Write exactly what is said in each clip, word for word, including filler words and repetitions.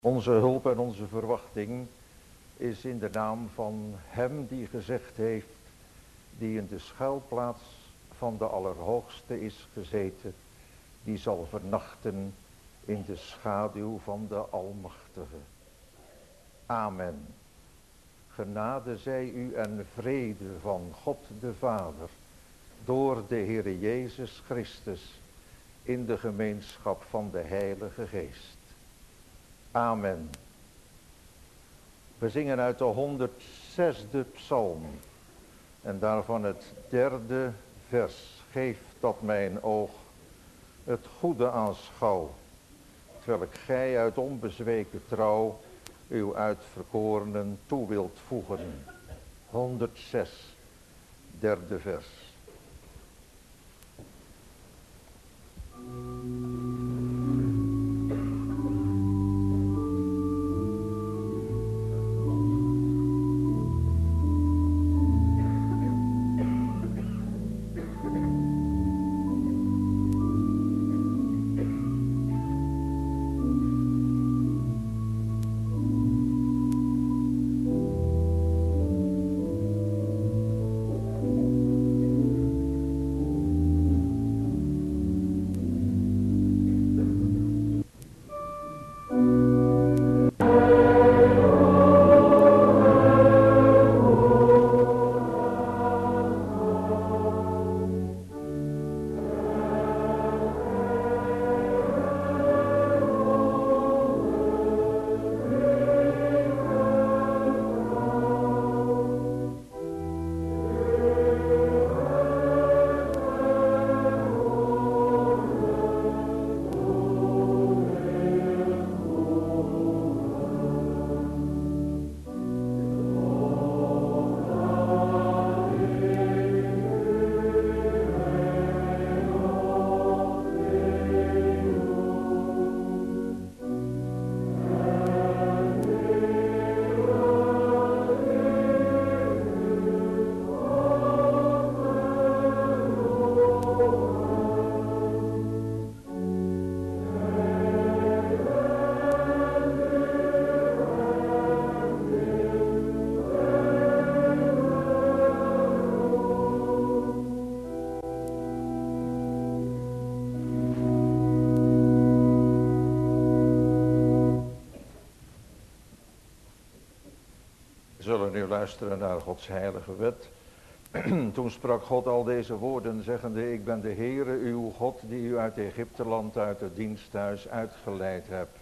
Onze hulp en onze verwachting is in de naam van hem die gezegd heeft, die in de schuilplaats van de Allerhoogste is gezeten, die zal vernachten in de schaduw van de Almachtige. Amen. Genade zij u en vrede van God de Vader, door de Heere Jezus Christus, in de gemeenschap van de Heilige Geest. Amen. We zingen uit de honderdzesde psalm en daarvan het derde vers. Geef dat mijn oog het goede aanschouw, terwijl ik gij uit onbezweken trouw uw uitverkorenen toe wilt voegen. honderdzes, derde vers. We zullen nu luisteren naar Gods heilige wet. Toen sprak God al deze woorden, zeggende: ik ben de Heere uw God, die u uit Egypteland, uit het diensthuis uitgeleid hebt.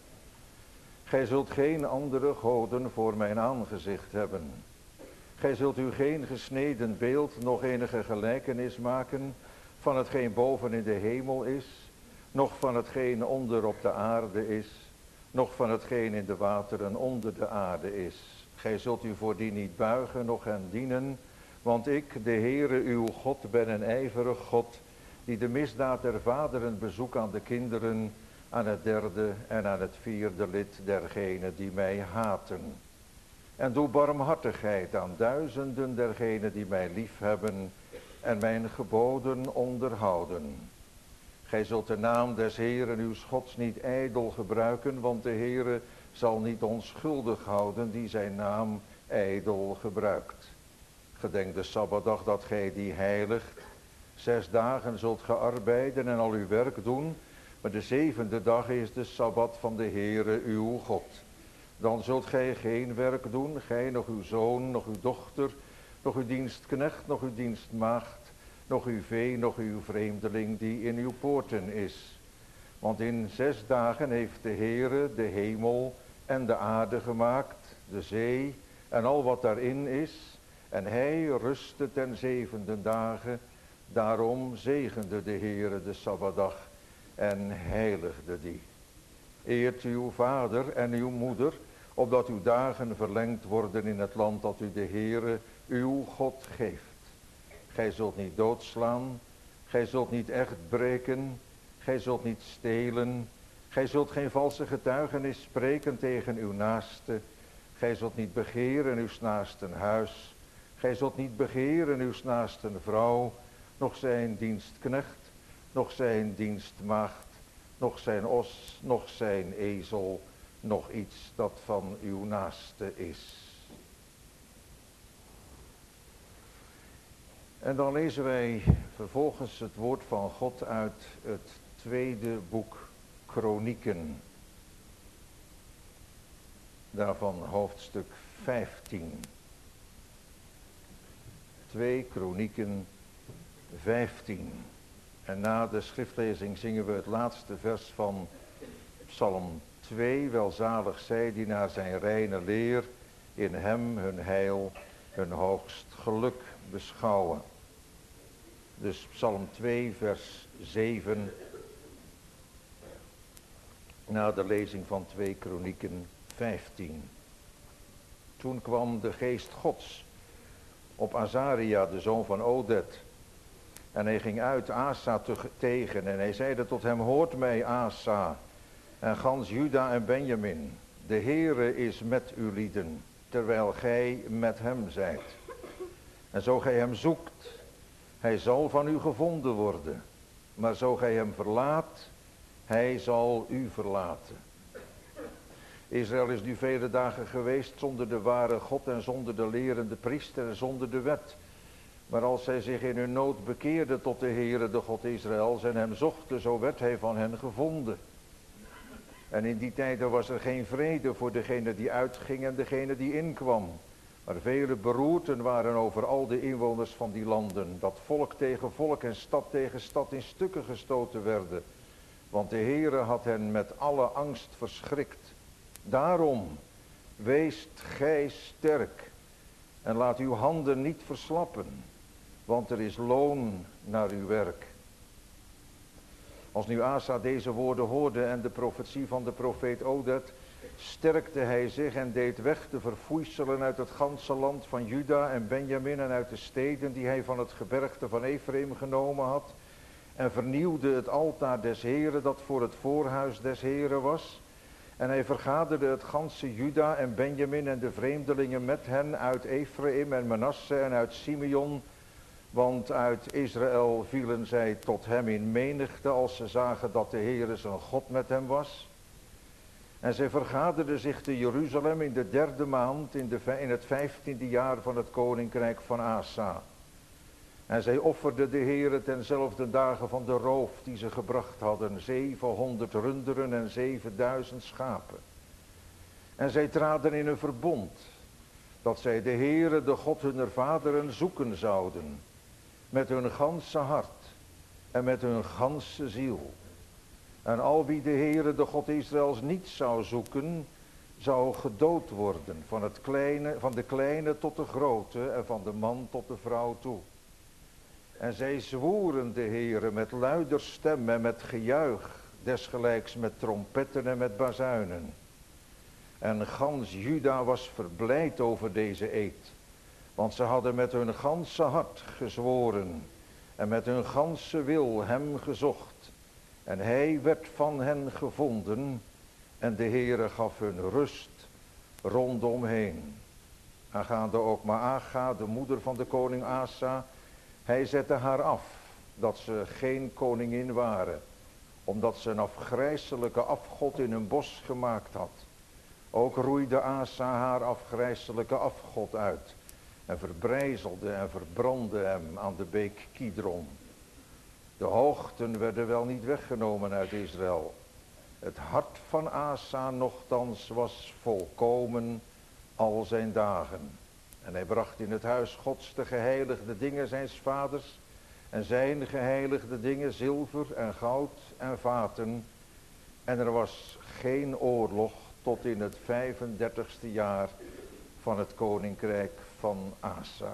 Gij zult geen andere goden voor mijn aangezicht hebben. Gij zult u geen gesneden beeld, nog enige gelijkenis maken van hetgeen boven in de hemel is, noch van hetgeen onder op de aarde is, noch van hetgeen in de wateren onder de aarde is. Gij zult u voor die niet buigen, noch hen dienen, want ik, de Heere uw God, ben een ijverig God, die de misdaad der vaderen bezoekt aan de kinderen, aan het derde en aan het vierde lid dergenen die mij haten. En doe barmhartigheid aan duizenden dergenen die mij liefhebben en mijn geboden onderhouden. Gij zult de naam des Heeren uws Gods niet ijdel gebruiken, want de Heere zal niet onschuldig houden die zijn naam ijdel gebruikt. Gedenk de Sabbatdag dat gij die heiligt. Zes dagen zult ge arbeiden en al uw werk doen, maar de zevende dag is de Sabbat van de Heere uw God. Dan zult gij geen werk doen, gij, nog uw zoon, nog uw dochter, nog uw dienstknecht, nog uw dienstmaagd, nog uw vee, nog uw vreemdeling die in uw poorten is. Want in zes dagen heeft de Heere de hemel en de aarde gemaakt, de zee en al wat daarin is. En hij rustte ten zevende dagen, daarom zegende de Heere de Sabbatdag en heiligde die. Eert uw vader en uw moeder, opdat uw dagen verlengd worden in het land dat u de Heere uw God geeft. Gij zult niet doodslaan, gij zult niet echt breken, gij zult niet stelen, gij zult geen valse getuigenis spreken tegen uw naaste, gij zult niet begeren uw naasten huis, gij zult niet begeren uw naasten vrouw, nog zijn dienstknecht, nog zijn dienstmaagd, nog zijn os, nog zijn ezel, nog iets dat van uw naaste is. En dan lezen wij vervolgens het woord van God uit het tweede boek Kronieken. Daarvan hoofdstuk vijftien. twee Kronieken vijftien. En na de schriftlezing zingen we het laatste vers van Psalm twee. Welzalig zij die naar zijn reine leer in hem hun heil, hun hoogst geluk beschouwen. Dus Psalm twee vers zeven. Na de lezing van twee Kronieken vijftien. Toen kwam de geest Gods op Azaria, de zoon van Odet. En hij ging uit Asa te, tegen en hij zeide tot hem, hoort mij Asa en gans Juda en Benjamin. De Heere is met uw lieden, terwijl gij met hem zijt. En zo gij hem zoekt, hij zal van u gevonden worden. Maar zo gij hem verlaat, hij zal u verlaten. Israël is nu vele dagen geweest zonder de ware God en zonder de lerende priester en zonder de wet. Maar als zij zich in hun nood bekeerden tot de Heere, de God Israëls, en hem zochten, zo werd hij van hen gevonden. En in die tijden was er geen vrede voor degene die uitging en degene die inkwam. Maar vele beroerten waren over al de inwoners van die landen, dat volk tegen volk en stad tegen stad in stukken gestoten werden. Want de Heere had hen met alle angst verschrikt. Daarom, weest gij sterk en laat uw handen niet verslappen, want er is loon naar uw werk. Als nu Asa deze woorden hoorde en de profetie van de profeet Odet, sterkte hij zich en deed weg de verfoeiselen uit het ganse land van Juda en Benjamin en uit de steden die hij van het gebergte van Ephraim genomen had, en vernieuwde het altaar des Heren dat voor het voorhuis des Heren was. En hij vergaderde het ganse Juda en Benjamin en de vreemdelingen met hen uit Ephraim en Manasse en uit Simeon. Want uit Israël vielen zij tot hem in menigte als ze zagen dat de Heere zijn God met hem was. En zij vergaderden zich te Jeruzalem in de derde maand in, de, in het vijftiende jaar van het koninkrijk van Asa. En zij offerden de Heere tenzelfde dagen van de roof die ze gebracht hadden, zevenhonderd runderen en zevenduizend schapen. En zij traden in een verbond, dat zij de Heere, de God hunner vaderen, zoeken zouden, met hun ganse hart en met hun ganse ziel. En al wie de Heere, de God Israëls, niet zou zoeken, zou gedood worden, van, het kleine, van de kleine tot de grote en van de man tot de vrouw toe. En zij zwoeren de Heere met luider stem en met gejuich, desgelijks met trompetten en met bazuinen. En gans Juda was verblijd over deze eed, want ze hadden met hun ganse hart gezworen en met hun ganse wil hem gezocht. En hij werd van hen gevonden en de Heere gaf hun rust rondomheen. Aangaande ook Maaga, de moeder van de koning Asa, hij zette haar af, dat ze geen koningin waren, omdat ze een afgrijselijke afgod in een bos gemaakt had. Ook roeide Asa haar afgrijselijke afgod uit en verbrijzelde en verbrandde hem aan de beek Kidron. De hoogten werden wel niet weggenomen uit Israël. Het hart van Asa nochtans was volkomen al zijn dagen. En hij bracht in het huis Gods de geheiligde dingen zijns vaders en zijn geheiligde dingen zilver en goud en vaten. En er was geen oorlog tot in het vijfendertigste jaar van het koninkrijk van Asa.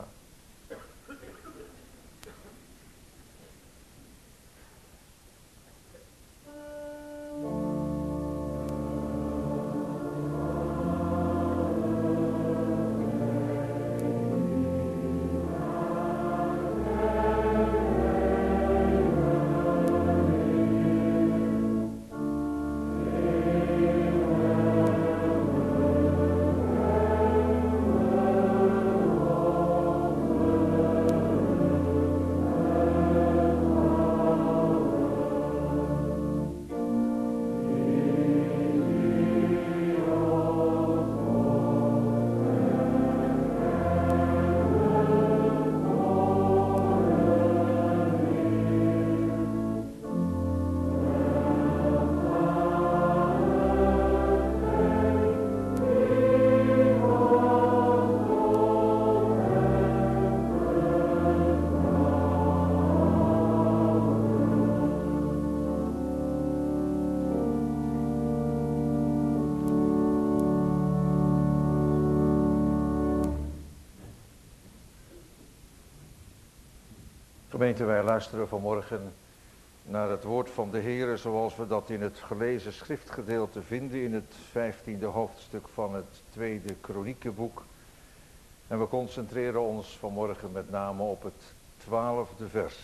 Gemeente, wij luisteren vanmorgen naar het woord van de Heer zoals we dat in het gelezen schriftgedeelte vinden in het vijftiende hoofdstuk van het tweede Kroniekenboek. En we concentreren ons vanmorgen met name op het twaalfde vers.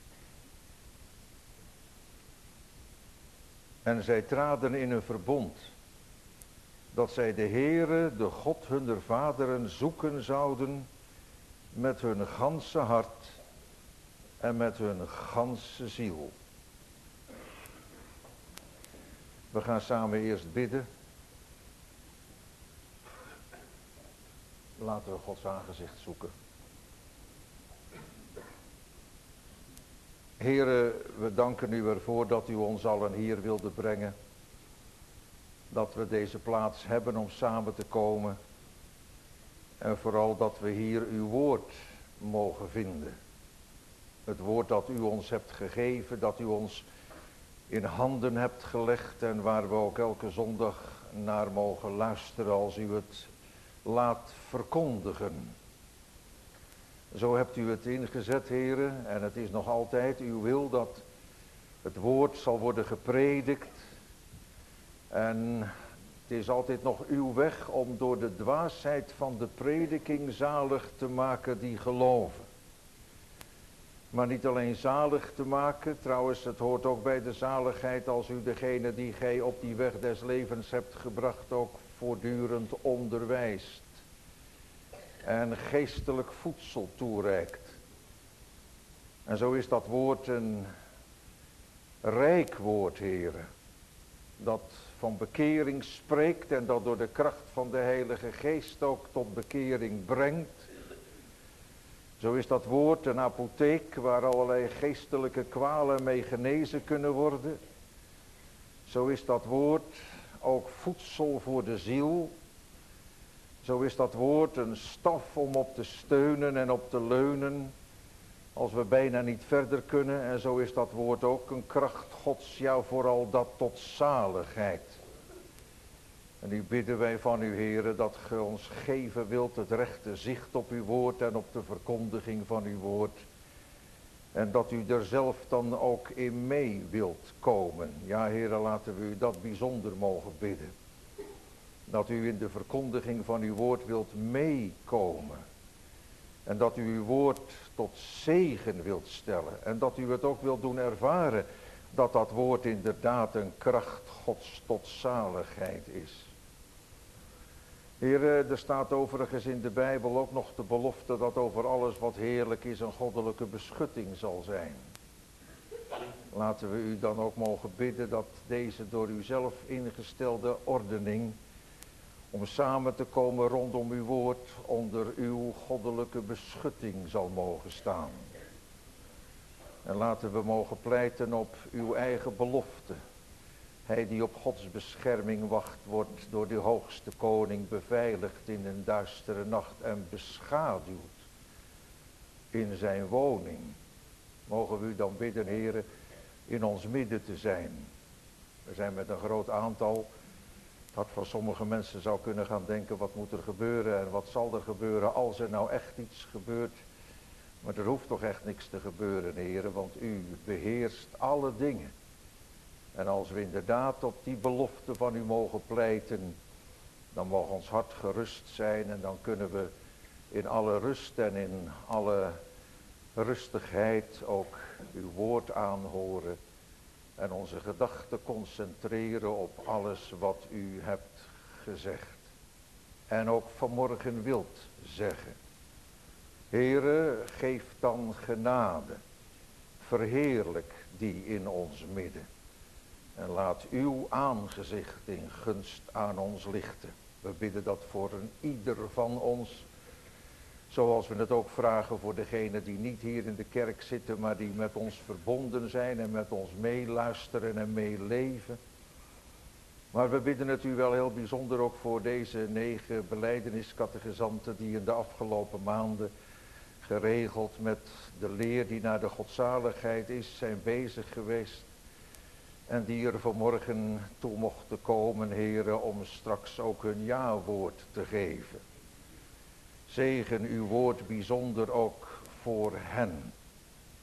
En zij traden in een verbond, dat zij de Heere, de God hunner vaderen, zoeken zouden met hun ganse hart en met hun ganse ziel. We gaan samen eerst bidden. Laten we Gods aangezicht zoeken. Heere, we danken u ervoor dat u ons allen hier wilde brengen. Dat we deze plaats hebben om samen te komen. En vooral dat we hier uw woord mogen vinden. Het woord dat u ons hebt gegeven, dat u ons in handen hebt gelegd en waar we ook elke zondag naar mogen luisteren als u het laat verkondigen. Zo hebt u het ingezet, heren, en het is nog altijd uw wil dat het woord zal worden gepredikt. En het is altijd nog uw weg om door de dwaasheid van de prediking zalig te maken die geloven. Maar niet alleen zalig te maken, trouwens het hoort ook bij de zaligheid als u degene die gij op die weg des levens hebt gebracht ook voortdurend onderwijst. En geestelijk voedsel toereikt. En zo is dat woord een rijk woord, heren. Dat van bekering spreekt en dat door de kracht van de Heilige Geest ook tot bekering brengt. Zo is dat woord een apotheek waar allerlei geestelijke kwalen mee genezen kunnen worden. Zo is dat woord ook voedsel voor de ziel. Zo is dat woord een staf om op te steunen en op te leunen als we bijna niet verder kunnen. En zo is dat woord ook een kracht Gods, ja vooral dat tot zaligheid. En nu bidden wij van u, heren, dat ge ons geven wilt het rechte zicht op uw woord en op de verkondiging van uw woord. En dat u er zelf dan ook in mee wilt komen. Ja, heren, laten we u dat bijzonder mogen bidden. Dat u in de verkondiging van uw woord wilt meekomen. En dat u uw woord tot zegen wilt stellen. En dat u het ook wilt doen ervaren dat dat woord inderdaad een kracht Gods tot zaligheid is. Heer, er staat overigens in de Bijbel ook nog de belofte dat over alles wat heerlijk is een goddelijke beschutting zal zijn. Laten we u dan ook mogen bidden dat deze door u zelf ingestelde ordening om samen te komen rondom uw woord onder uw goddelijke beschutting zal mogen staan. En laten we mogen pleiten op uw eigen belofte. Hij die op Gods bescherming wacht, wordt door de hoogste koning beveiligd in een duistere nacht en beschaduwd in zijn woning. Mogen we u dan bidden, heren, in ons midden te zijn. We zijn met een groot aantal. Dat van sommige mensen zou kunnen gaan denken, wat moet er gebeuren en wat zal er gebeuren als er nou echt iets gebeurt. Maar er hoeft toch echt niks te gebeuren, heren, want u beheerst alle dingen. En als we inderdaad op die belofte van u mogen pleiten, dan mag ons hart gerust zijn en dan kunnen we in alle rust en in alle rustigheid ook uw woord aanhoren en onze gedachten concentreren op alles wat u hebt gezegd. En ook vanmorgen wilt zeggen. Heere, geef dan genade, verheerlijk die in ons midden. En laat uw aangezicht in gunst aan ons lichten. We bidden dat voor een ieder van ons. Zoals we het ook vragen voor degenen die niet hier in de kerk zitten, maar die met ons verbonden zijn en met ons meeluisteren en meeleven. Maar we bidden het u wel heel bijzonder ook voor deze negen belijdeniscatechisanten die in de afgelopen maanden geregeld met de leer die naar de godzaligheid is, zijn bezig geweest. En die er vanmorgen toe mochten komen, heren, om straks ook hun ja-woord te geven. Zegen uw woord bijzonder ook voor hen.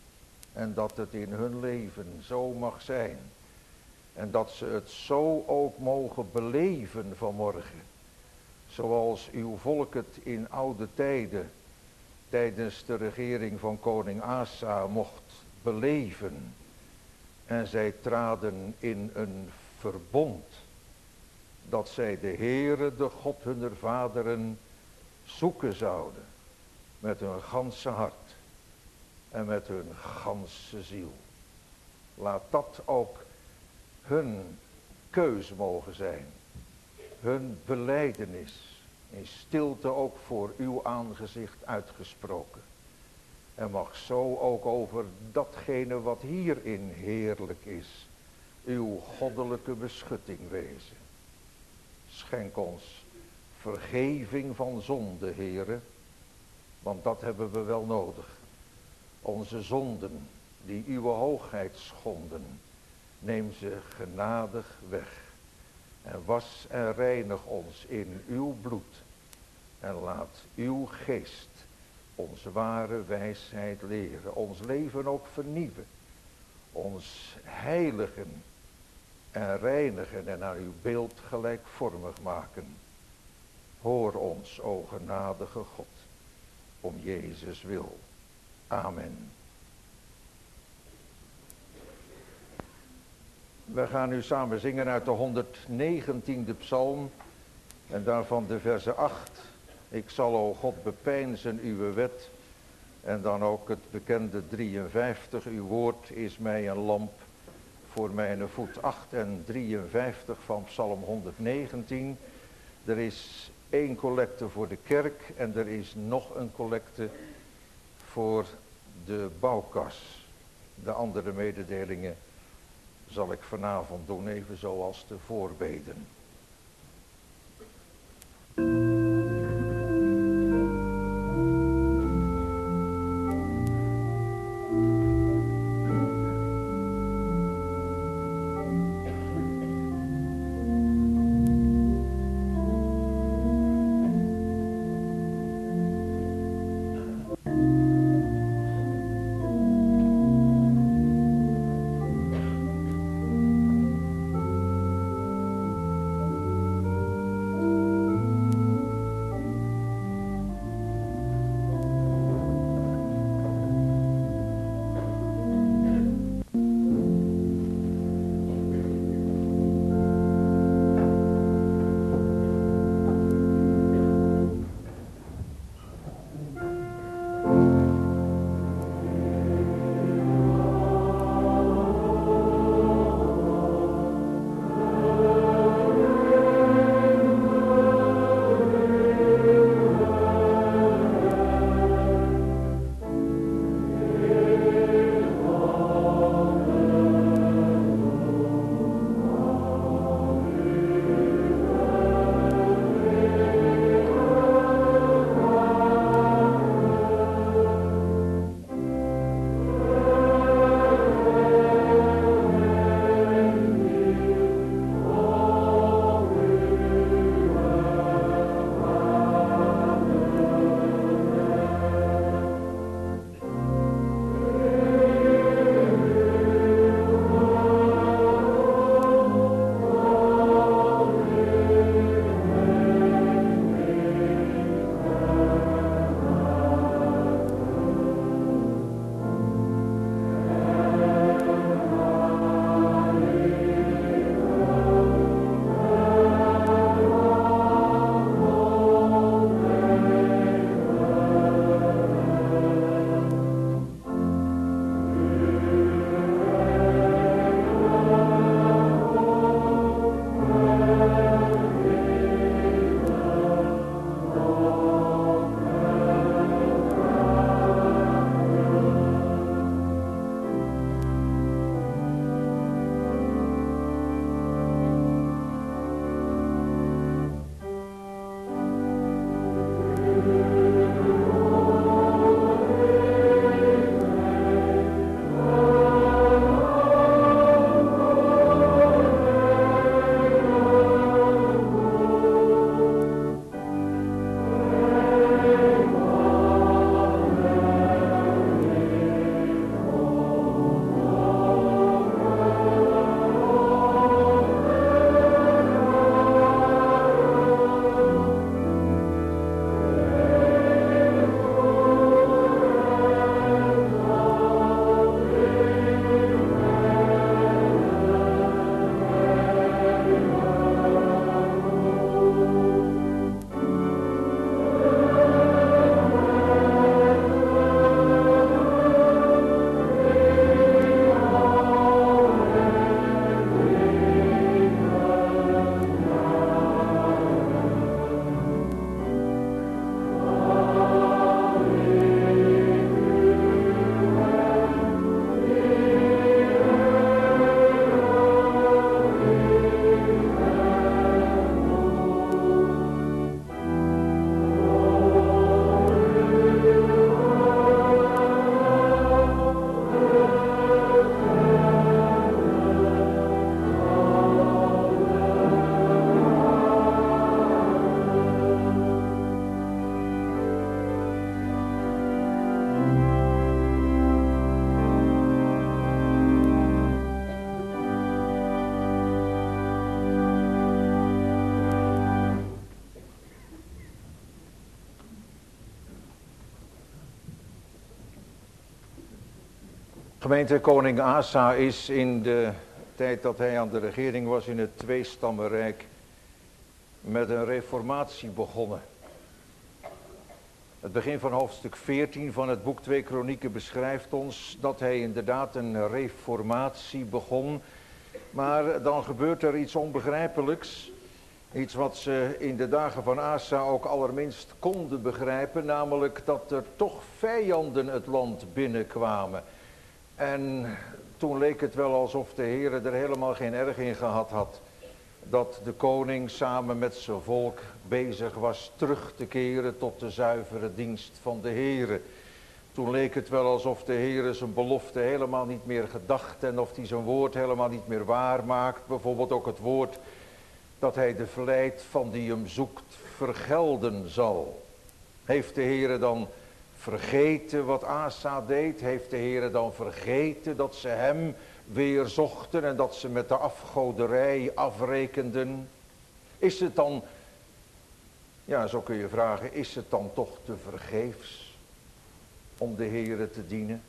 En dat het in hun leven zo mag zijn. En dat ze het zo ook mogen beleven vanmorgen. Zoals uw volk het in oude tijden, tijdens de regering van koning Asa, mocht beleven. En zij traden in een verbond. Dat zij de Heere, de God hunner vaderen, zoeken zouden. Met hun ganse hart. En met hun ganse ziel. Laat dat ook hun keus mogen zijn. Hun belijdenis. In stilte ook voor uw aangezicht uitgesproken. En mag zo ook over datgene wat hierin heerlijk is. Uw goddelijke beschutting wezen. Schenk ons vergeving van zonde, Heere. Want dat hebben we wel nodig. Onze zonden die uw hoogheid schonden. Neem ze genadig weg. En was en reinig ons in uw bloed. En laat uw geest ons ware wijsheid leren. Ons leven ook vernieuwen. Ons heiligen en reinigen en naar uw beeld gelijkvormig maken. Hoor ons, o genadige God, om Jezus wil. Amen. We gaan nu samen zingen uit de honderdnegentiende psalm en daarvan de verse acht. Ik zal, o God, bepeinzen uw wet. En dan ook het bekende drieënvijftig. Uw woord is mij een lamp voor mijn voet. acht en drieënvijftig van psalm honderdnegentien. Er is één collecte voor de kerk en er is nog een collecte voor de bouwkas. De andere mededelingen zal ik vanavond doen, even zoals de voorbeden. Gemeente, koning Asa is in de tijd dat hij aan de regering was in het tweestammenrijk met een reformatie begonnen. Het begin van hoofdstuk veertien van het boek twee Kronieken beschrijft ons dat hij inderdaad een reformatie begon. Maar dan gebeurt er iets onbegrijpelijks. Iets wat ze in de dagen van Asa ook allerminst konden begrijpen. Namelijk dat er toch vijanden het land binnenkwamen. En toen leek het wel alsof de Heer er helemaal geen erg in gehad had. Dat de koning samen met zijn volk bezig was terug te keren tot de zuivere dienst van de Heer. Toen leek het wel alsof de Heer zijn belofte helemaal niet meer gedacht en of hij zijn woord helemaal niet meer waar maakt. Bijvoorbeeld ook het woord dat hij de vlijt van die hem zoekt vergelden zal. Heeft de Heer dan vergeten wat Asa deed? Heeft de Heer dan vergeten dat ze hem weer zochten en dat ze met de afgoderij afrekenden? Is het dan, ja zo kun je vragen, is het dan toch te vergeefs om de Heer te dienen?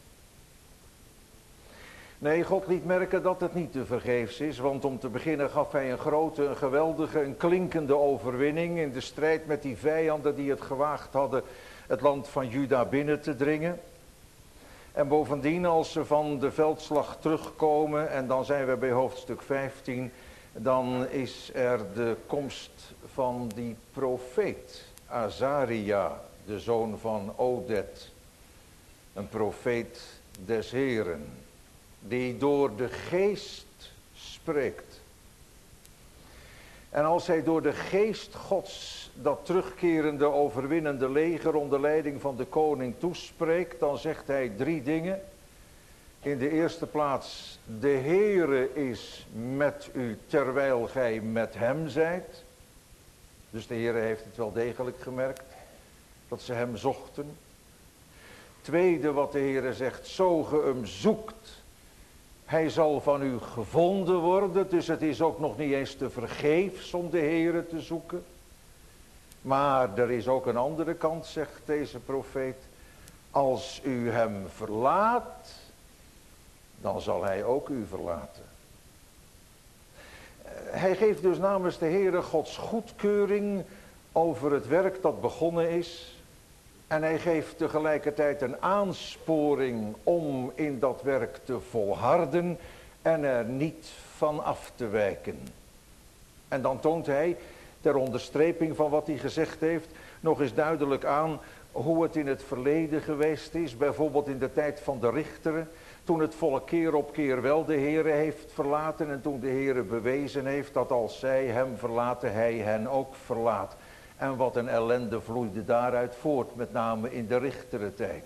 Nee, God liet merken dat het niet te vergeefs is, want om te beginnen gaf hij een grote, een geweldige, een klinkende overwinning in de strijd met die vijanden die het gewaagd hadden het land van Juda binnen te dringen. En bovendien, als ze van de veldslag terugkomen, en dan zijn we bij hoofdstuk vijftien, dan is er de komst van die profeet, Azaria, de zoon van Oded, een profeet des Heren, die door de geest spreekt. En als hij door de geest Gods dat terugkerende overwinnende leger onder leiding van de koning toespreekt, dan zegt hij drie dingen. In de eerste plaats, de Heere is met u terwijl gij met hem zijt. Dus de Heere heeft het wel degelijk gemerkt dat ze hem zochten. Tweede wat de Heere zegt, zo ge hem zoekt, hij zal van u gevonden worden. Dus het is ook nog niet eens te vergeefs om de Heere te zoeken. Maar er is ook een andere kant, zegt deze profeet. Als u hem verlaat, dan zal hij ook u verlaten. Hij geeft dus namens de Heere Gods goedkeuring over het werk dat begonnen is. En hij geeft tegelijkertijd een aansporing om in dat werk te volharden en er niet van af te wijken. En dan toont hij, ter onderstreping van wat hij gezegd heeft, nog eens duidelijk aan hoe het in het verleden geweest is. Bijvoorbeeld in de tijd van de richteren, toen het volk keer op keer wel de Heere heeft verlaten en toen de Heere bewezen heeft dat als zij hem verlaten, hij hen ook verlaat. En wat een ellende vloeide daaruit voort, met name in de richtere tijd.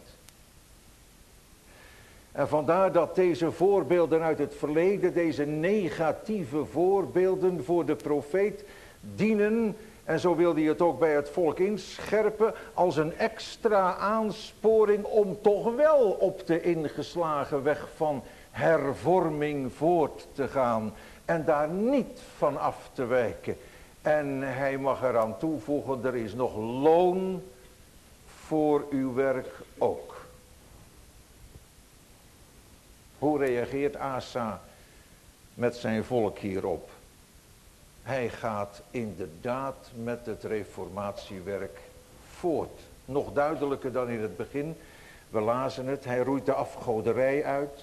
En vandaar dat deze voorbeelden uit het verleden, deze negatieve voorbeelden voor de profeet, dienen, en zo wil hij het ook bij het volk inscherpen, als een extra aansporing om toch wel op de ingeslagen weg van hervorming voort te gaan en daar niet van af te wijken. En hij mag eraan toevoegen, er is nog loon voor uw werk ook. Hoe reageert Asa met zijn volk hierop? Hij gaat inderdaad met het reformatiewerk voort. Nog duidelijker dan in het begin. We lazen het, hij roeit de afgoderij uit.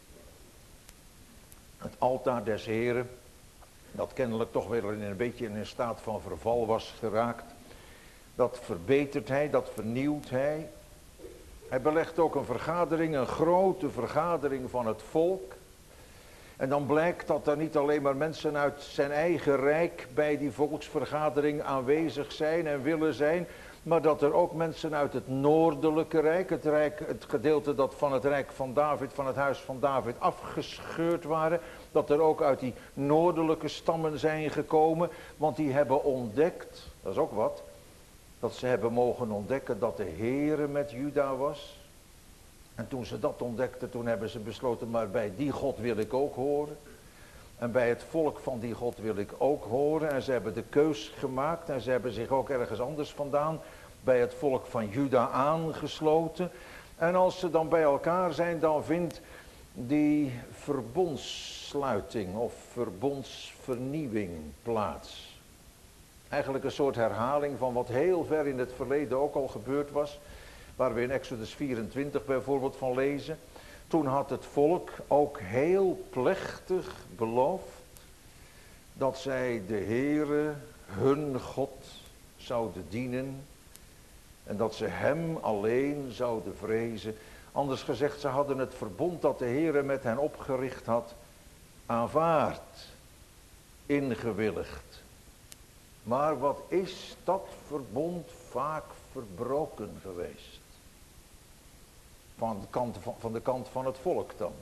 Het altaar des Heren, dat kennelijk toch weer in een beetje in een staat van verval was geraakt. Dat verbetert hij, dat vernieuwt hij. Hij belegt ook een vergadering, een grote vergadering van het volk. En dan blijkt dat er niet alleen maar mensen uit zijn eigen rijk bij die volksvergadering aanwezig zijn en willen zijn, maar dat er ook mensen uit het noordelijke rijk, het, rijk, het gedeelte dat van het rijk van David, van het huis van David afgescheurd waren, dat er ook uit die noordelijke stammen zijn gekomen, want die hebben ontdekt, dat is ook wat, dat ze hebben mogen ontdekken dat de Heere met Juda was. En toen ze dat ontdekten, toen hebben ze besloten, maar bij die God wil ik ook horen. En bij het volk van die God wil ik ook horen. En ze hebben de keus gemaakt en ze hebben zich ook ergens anders vandaan bij het volk van Juda aangesloten. En als ze dan bij elkaar zijn, dan vindt die verbondssluiting of verbondsvernieuwing plaats. Eigenlijk een soort herhaling van wat heel ver in het verleden ook al gebeurd was. Waar we in Exodus vierentwintig bijvoorbeeld van lezen. Toen had het volk ook heel plechtig beloofd dat zij de Heere, hun God, zouden dienen. En dat ze hem alleen zouden vrezen. Anders gezegd, ze hadden het verbond dat de Heere met hen opgericht had aanvaard, ingewilligd. Maar wat is dat verbond vaak verbroken geweest? Van de kant van, van, de kant van het volk dan.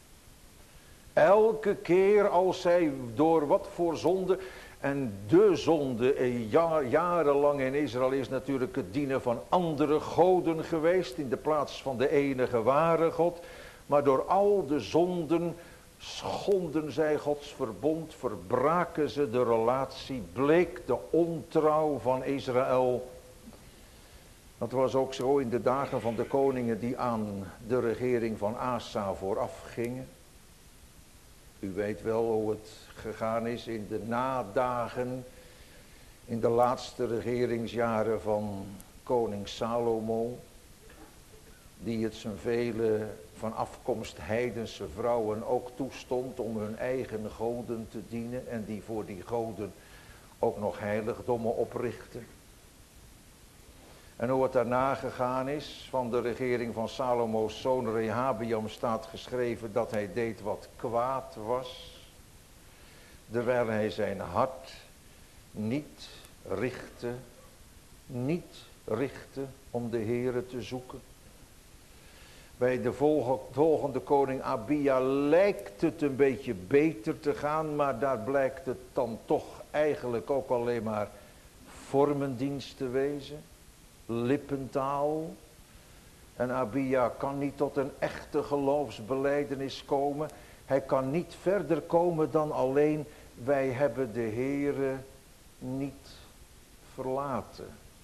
Elke keer als zij door wat voor zonde, en de zonde ja, jarenlang in Israël is natuurlijk het dienen van andere goden geweest in de plaats van de enige ware God. Maar door al de zonden schonden zij Gods verbond, verbraken ze de relatie, bleek de ontrouw van Israël. Dat was ook zo in de dagen van de koningen die aan de regering van Asa vooraf gingen. U weet wel hoe het gegaan is in de nadagen, in de laatste regeringsjaren van koning Salomo, die het zijn vele van afkomst heidense vrouwen ook toestond om hun eigen goden te dienen en die voor die goden ook nog heiligdommen oprichten. En hoe het daarna gegaan is van de regering van Salomo's zoon Rehabeam staat geschreven dat hij deed wat kwaad was, terwijl hij zijn hart niet richtte, niet richtte om de Heere te zoeken. Bij de volgende koning Abia lijkt het een beetje beter te gaan, maar daar blijkt het dan toch eigenlijk ook alleen maar vormendienst te wezen. Lippentaal. En Abia kan niet tot een echte geloofsbelijdenis komen. Hij kan niet verder komen dan alleen, wij hebben de Heere niet verlaten.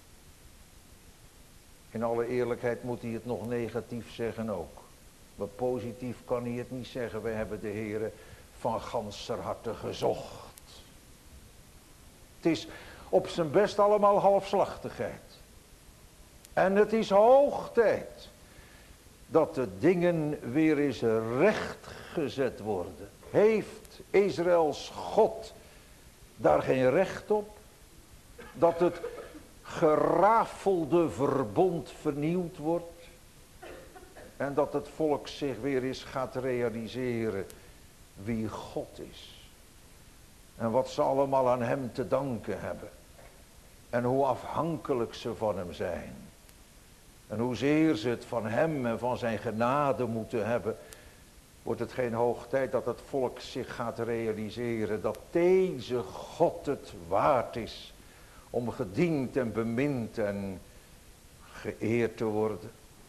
In alle eerlijkheid moet hij het nog negatief zeggen ook. Maar positief kan hij het niet zeggen, wij hebben de Heere van ganser harte gezocht. Het is op zijn best allemaal halfslachtigheid. En het is hoog tijd dat de dingen weer eens rechtgezet worden. Heeft Israëls God daar geen recht op? Dat het gerafelde verbond vernieuwd wordt? En dat het volk zich weer eens gaat realiseren wie God is. En wat ze allemaal aan hem te danken hebben. En hoe afhankelijk ze van hem zijn. En hoezeer ze het van hem en van zijn genade moeten hebben. Wordt het geen hoog tijd dat het volk zich gaat realiseren. Dat deze God het waard is. Om gediend en bemind en geëerd te worden.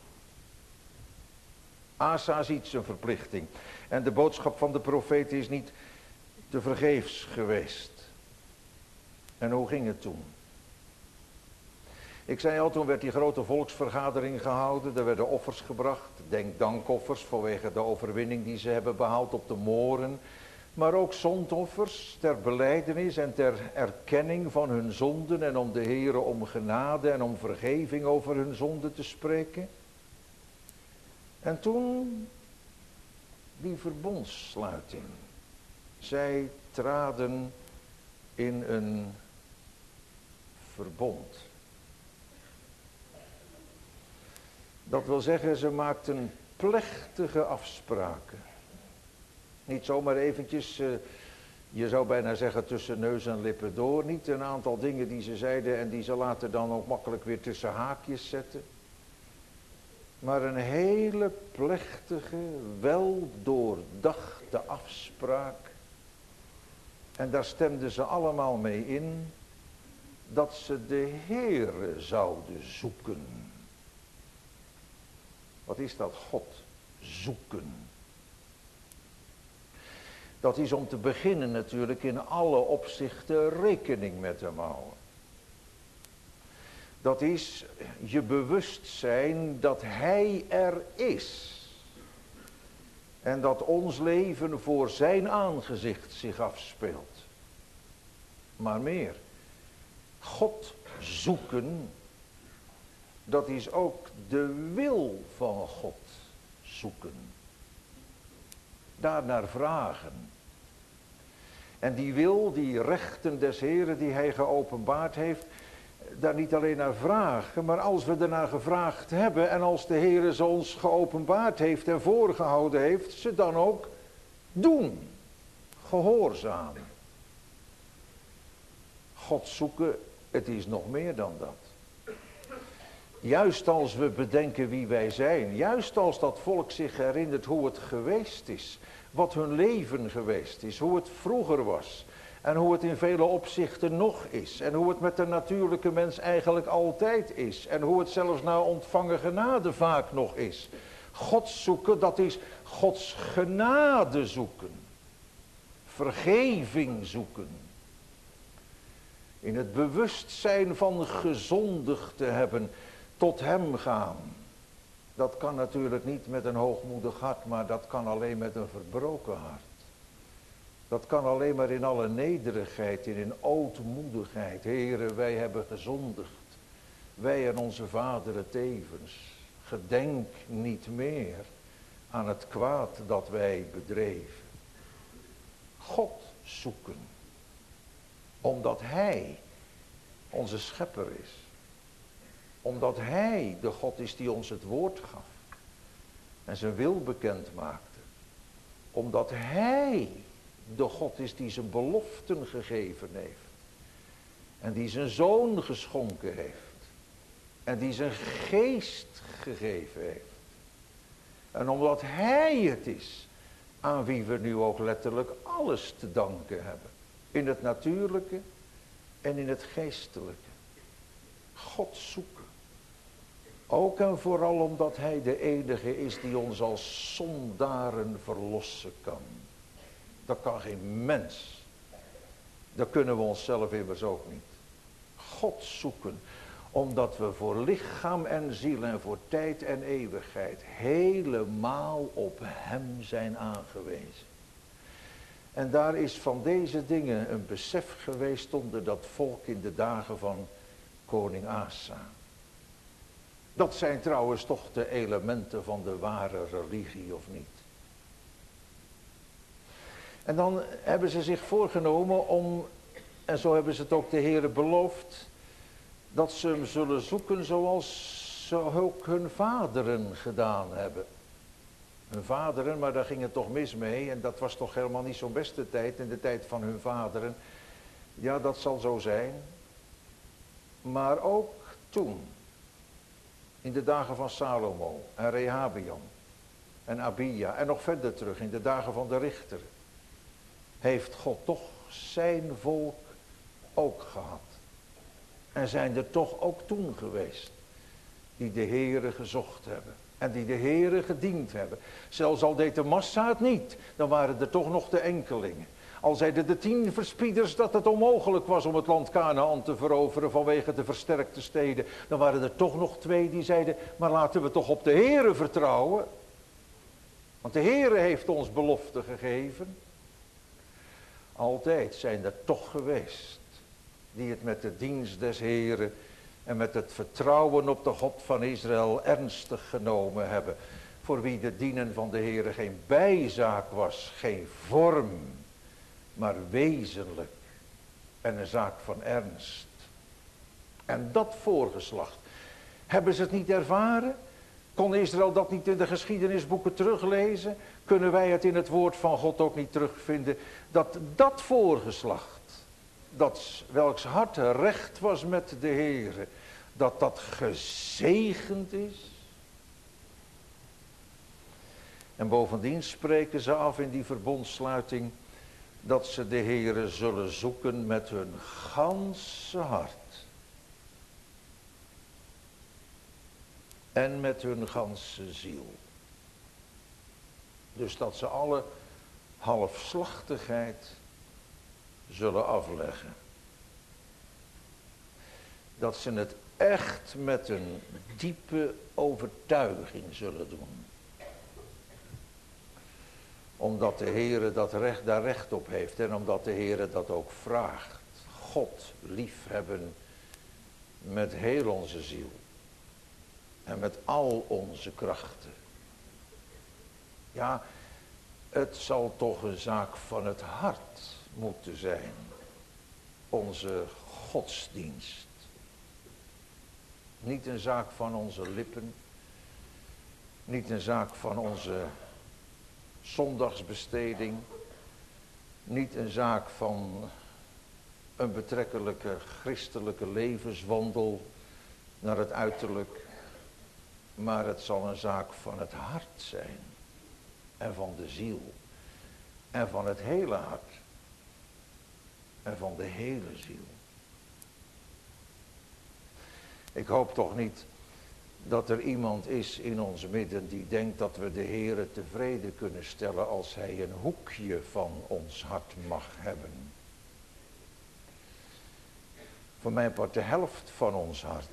Asa ziet zijn verplichting. En de boodschap van de profeet is niet te vergeefs geweest. En hoe ging het toen? Ik zei al, toen werd die grote volksvergadering gehouden. Er werden offers gebracht. Denk dankoffers vanwege de overwinning die ze hebben behaald op de Moren. Maar ook zondoffers ter belijdenis en ter erkenning van hun zonden. En om de Heere om genade en om vergeving over hun zonden te spreken. En toen die verbondssluiting. Zij traden in een verbond. Dat wil zeggen, ze maakten plechtige afspraken. Niet zomaar eventjes, uh, je zou bijna zeggen tussen neus en lippen door. Niet een aantal dingen die ze zeiden en die ze later dan ook makkelijk weer tussen haakjes zetten. Maar een hele plechtige, wel doordachte afspraak. En daar stemden ze allemaal mee in dat ze de Heere zouden zoeken. Wat is dat? God zoeken. Dat is om te beginnen natuurlijk in alle opzichten rekening met hem houden. Dat is je bewust zijn dat hij er is. En dat ons leven voor zijn aangezicht zich afspeelt. Maar meer. God zoeken, dat is ook de wil van God zoeken. Daarnaar vragen. En die wil, die rechten des Heren die hij geopenbaard heeft, daar niet alleen naar vragen, maar als we ernaar gevraagd hebben en als de Heere ze ons geopenbaard heeft en voorgehouden heeft, ze dan ook doen, gehoorzamen. God zoeken, het is nog meer dan dat. Juist als we bedenken wie wij zijn, juist als dat volk zich herinnert hoe het geweest is, wat hun leven geweest is, hoe het vroeger was en hoe het in vele opzichten nog is en hoe het met de natuurlijke mens eigenlijk altijd is en hoe het zelfs na ontvangen genade vaak nog is. God zoeken, dat is Gods genade zoeken, vergeving zoeken. In het bewustzijn van gezondigd te hebben, tot hem gaan. Dat kan natuurlijk niet met een hoogmoedig hart, maar dat kan alleen met een verbroken hart. Dat kan alleen maar in alle nederigheid, in ootmoedigheid. Heere, wij hebben gezondigd. Wij en onze vaderen tevens. Gedenk niet meer aan het kwaad dat wij bedreven. God zoeken. Omdat hij onze schepper is. Omdat hij de God is die ons het woord gaf. En zijn wil bekend maakte. Omdat hij de God is die zijn beloften gegeven heeft. En die zijn zoon geschonken heeft. En die zijn geest gegeven heeft. En omdat hij het is aan wie we nu ook letterlijk alles te danken hebben. In het natuurlijke en in het geestelijke. God zoeken. Ook en vooral omdat hij de enige is die ons als zondaren verlossen kan. Dat kan geen mens. Dat kunnen we onszelf immers ook niet. God zoeken. Omdat we voor lichaam en ziel en voor tijd en eeuwigheid helemaal op hem zijn aangewezen. En daar is van deze dingen een besef geweest onder dat volk in de dagen van koning Asa. Dat zijn trouwens toch de elementen van de ware religie, of niet? En dan hebben ze zich voorgenomen om, en zo hebben ze het ook de Heere beloofd, dat ze hem zullen zoeken zoals ze ook hun vaderen gedaan hebben. Hun vaderen, maar daar ging het toch mis mee. En dat was toch helemaal niet zo'n beste tijd, in de tijd van hun vaderen. Ja, dat zal zo zijn. Maar ook toen, in de dagen van Salomo en Rehabeam en Abia en nog verder terug, in de dagen van de richter, heeft God toch zijn volk ook gehad. En zijn er toch ook toen geweest die de Heere gezocht hebben. En die de Heere gediend hebben. Zelfs al deed de massa het niet, dan waren er toch nog de enkelingen. Al zeiden de tien verspieders dat het onmogelijk was om het land Kanaan te veroveren vanwege de versterkte steden. Dan waren er toch nog twee die zeiden, maar laten we toch op de Heere vertrouwen. Want de Heere heeft ons belofte gegeven. Altijd zijn er toch geweest die het met de dienst des Heeren en met het vertrouwen op de God van Israël ernstig genomen hebben. Voor wie de dienen van de Heere geen bijzaak was, geen vorm, maar wezenlijk en een zaak van ernst. En dat voorgeslacht, hebben ze het niet ervaren? Kon Israël dat niet in de geschiedenisboeken teruglezen? Kunnen wij het in het woord van God ook niet terugvinden? Dat dat voorgeslacht, dat welks hart recht was met de Heere, dat dat gezegend is. En bovendien spreken ze af in die verbondsluiting dat ze de Heere zullen zoeken met hun ganse hart. En met hun ganse ziel. Dus dat ze alle halfslachtigheid zullen afleggen. Dat ze het echt met een diepe overtuiging zullen doen. Omdat de Heere dat recht, daar recht op heeft en omdat de Heere dat ook vraagt. God liefhebben met heel onze ziel en met al onze krachten. Ja, het zal toch een zaak van het hart moeten zijn, onze godsdienst. Niet een zaak van onze lippen, niet een zaak van onze zondagsbesteding, niet een zaak van een betrekkelijke christelijke levenswandel naar het uiterlijk, maar het zal een zaak van het hart zijn en van de ziel en van het hele hart en van de hele ziel. Ik hoop toch niet dat er iemand is in ons midden die denkt dat we de Heere tevreden kunnen stellen als Hij een hoekje van ons hart mag hebben. Voor mijn part de helft van ons hart.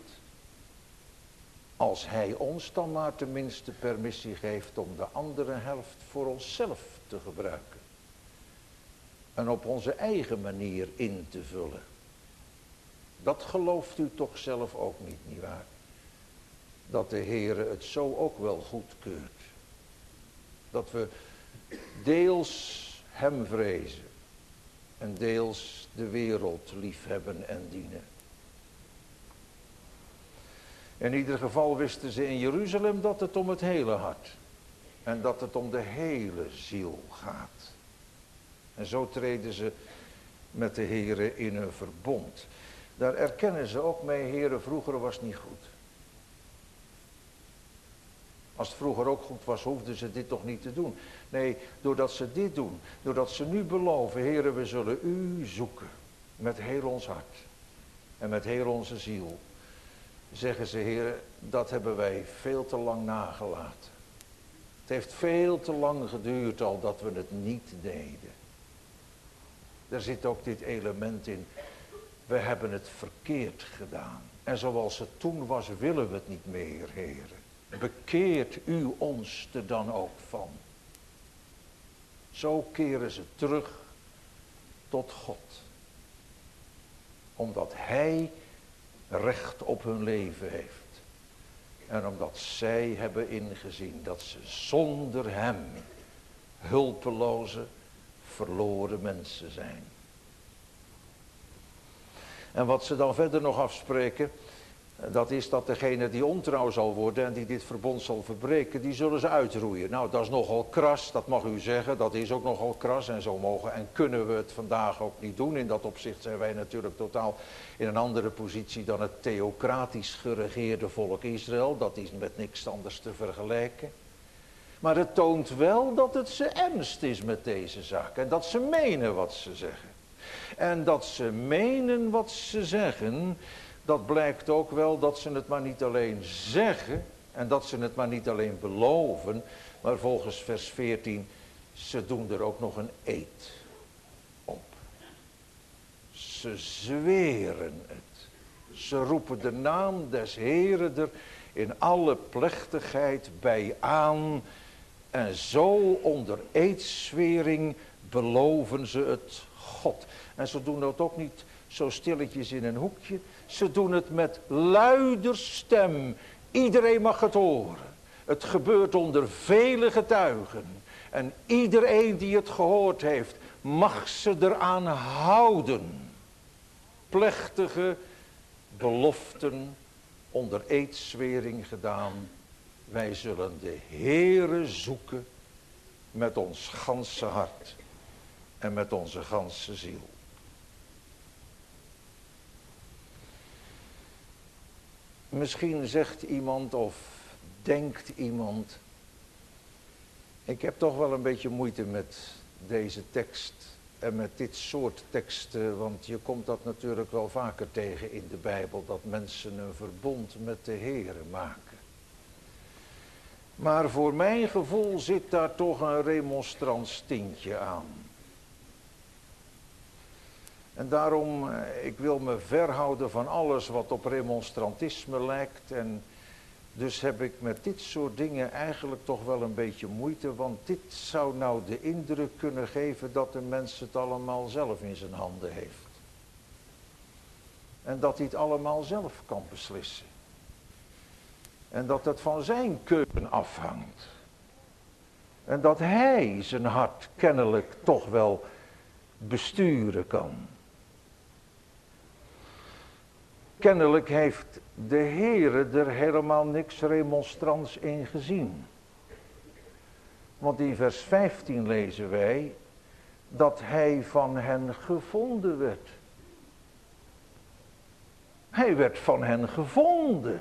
Als Hij ons dan maar tenminste permissie geeft om de andere helft voor onszelf te gebruiken. En op onze eigen manier in te vullen. Dat gelooft u toch zelf ook niet, nietwaar? Dat de Heere het zo ook wel goedkeurt. Dat we deels Hem vrezen. En deels de wereld liefhebben en dienen. In ieder geval wisten ze in Jeruzalem dat het om het hele hart. En dat het om de hele ziel gaat. En zo treden ze met de Heere in een verbond. Daar erkennen ze ook mee, Heere, vroeger was het niet goed. Als het vroeger ook goed was, hoefden ze dit toch niet te doen. Nee, doordat ze dit doen, doordat ze nu beloven, Heere, we zullen u zoeken. Met heel ons hart. En met heel onze ziel. Zeggen ze, Heere, dat hebben wij veel te lang nagelaten. Het heeft veel te lang geduurd al dat we het niet deden. Er zit ook dit element in. We hebben het verkeerd gedaan. En zoals het toen was, willen we het niet meer, Heere. Bekeert u ons er dan ook van. Zo keren ze terug tot God. Omdat Hij recht op hun leven heeft. En omdat zij hebben ingezien dat ze zonder Hem hulpeloze, verloren mensen zijn. En wat ze dan verder nog afspreken, dat is dat degene die ontrouw zal worden en die dit verbond zal verbreken, die zullen ze uitroeien. Nou, dat is nogal kras, dat mag u zeggen, dat is ook nogal kras en zo mogen en kunnen we het vandaag ook niet doen. In dat opzicht zijn wij natuurlijk totaal in een andere positie dan het theocratisch geregeerde volk Israël. Dat is met niks anders te vergelijken. Maar het toont wel dat het ze ernst is met deze zaak en dat ze menen wat ze zeggen. En dat ze menen wat ze zeggen, dat blijkt ook wel dat ze het maar niet alleen zeggen en dat ze het maar niet alleen beloven, maar volgens vers veertien, ze doen er ook nog een eed op. Ze zweren het. Ze roepen de naam des Heeren er in alle plechtigheid bij aan en zo onder eedzwering beloven ze het God. En ze doen dat ook niet zo stilletjes in een hoekje. Ze doen het met luider stem. Iedereen mag het horen. Het gebeurt onder vele getuigen. En iedereen die het gehoord heeft, mag ze eraan houden. Plechtige beloften onder eedzwering gedaan. Wij zullen de Heere zoeken met ons ganse hart en met onze ganse ziel. Misschien zegt iemand of denkt iemand, ik heb toch wel een beetje moeite met deze tekst en met dit soort teksten, want je komt dat natuurlijk wel vaker tegen in de Bijbel, dat mensen een verbond met de Heere maken. Maar voor mijn gevoel zit daar toch een remonstrants tintje aan. En daarom, ik wil me verhouden van alles wat op remonstrantisme lijkt. En Dus heb ik met dit soort dingen eigenlijk toch wel een beetje moeite, want dit zou nou de indruk kunnen geven dat de mens het allemaal zelf in zijn handen heeft. En dat hij het allemaal zelf kan beslissen. En dat het van zijn keuze afhangt. En dat hij zijn hart kennelijk toch wel besturen kan. Kennelijk heeft de Heere er helemaal niks remonstrants in gezien. Want in vers vijftien lezen wij dat hij van hen gevonden werd. Hij werd van hen gevonden.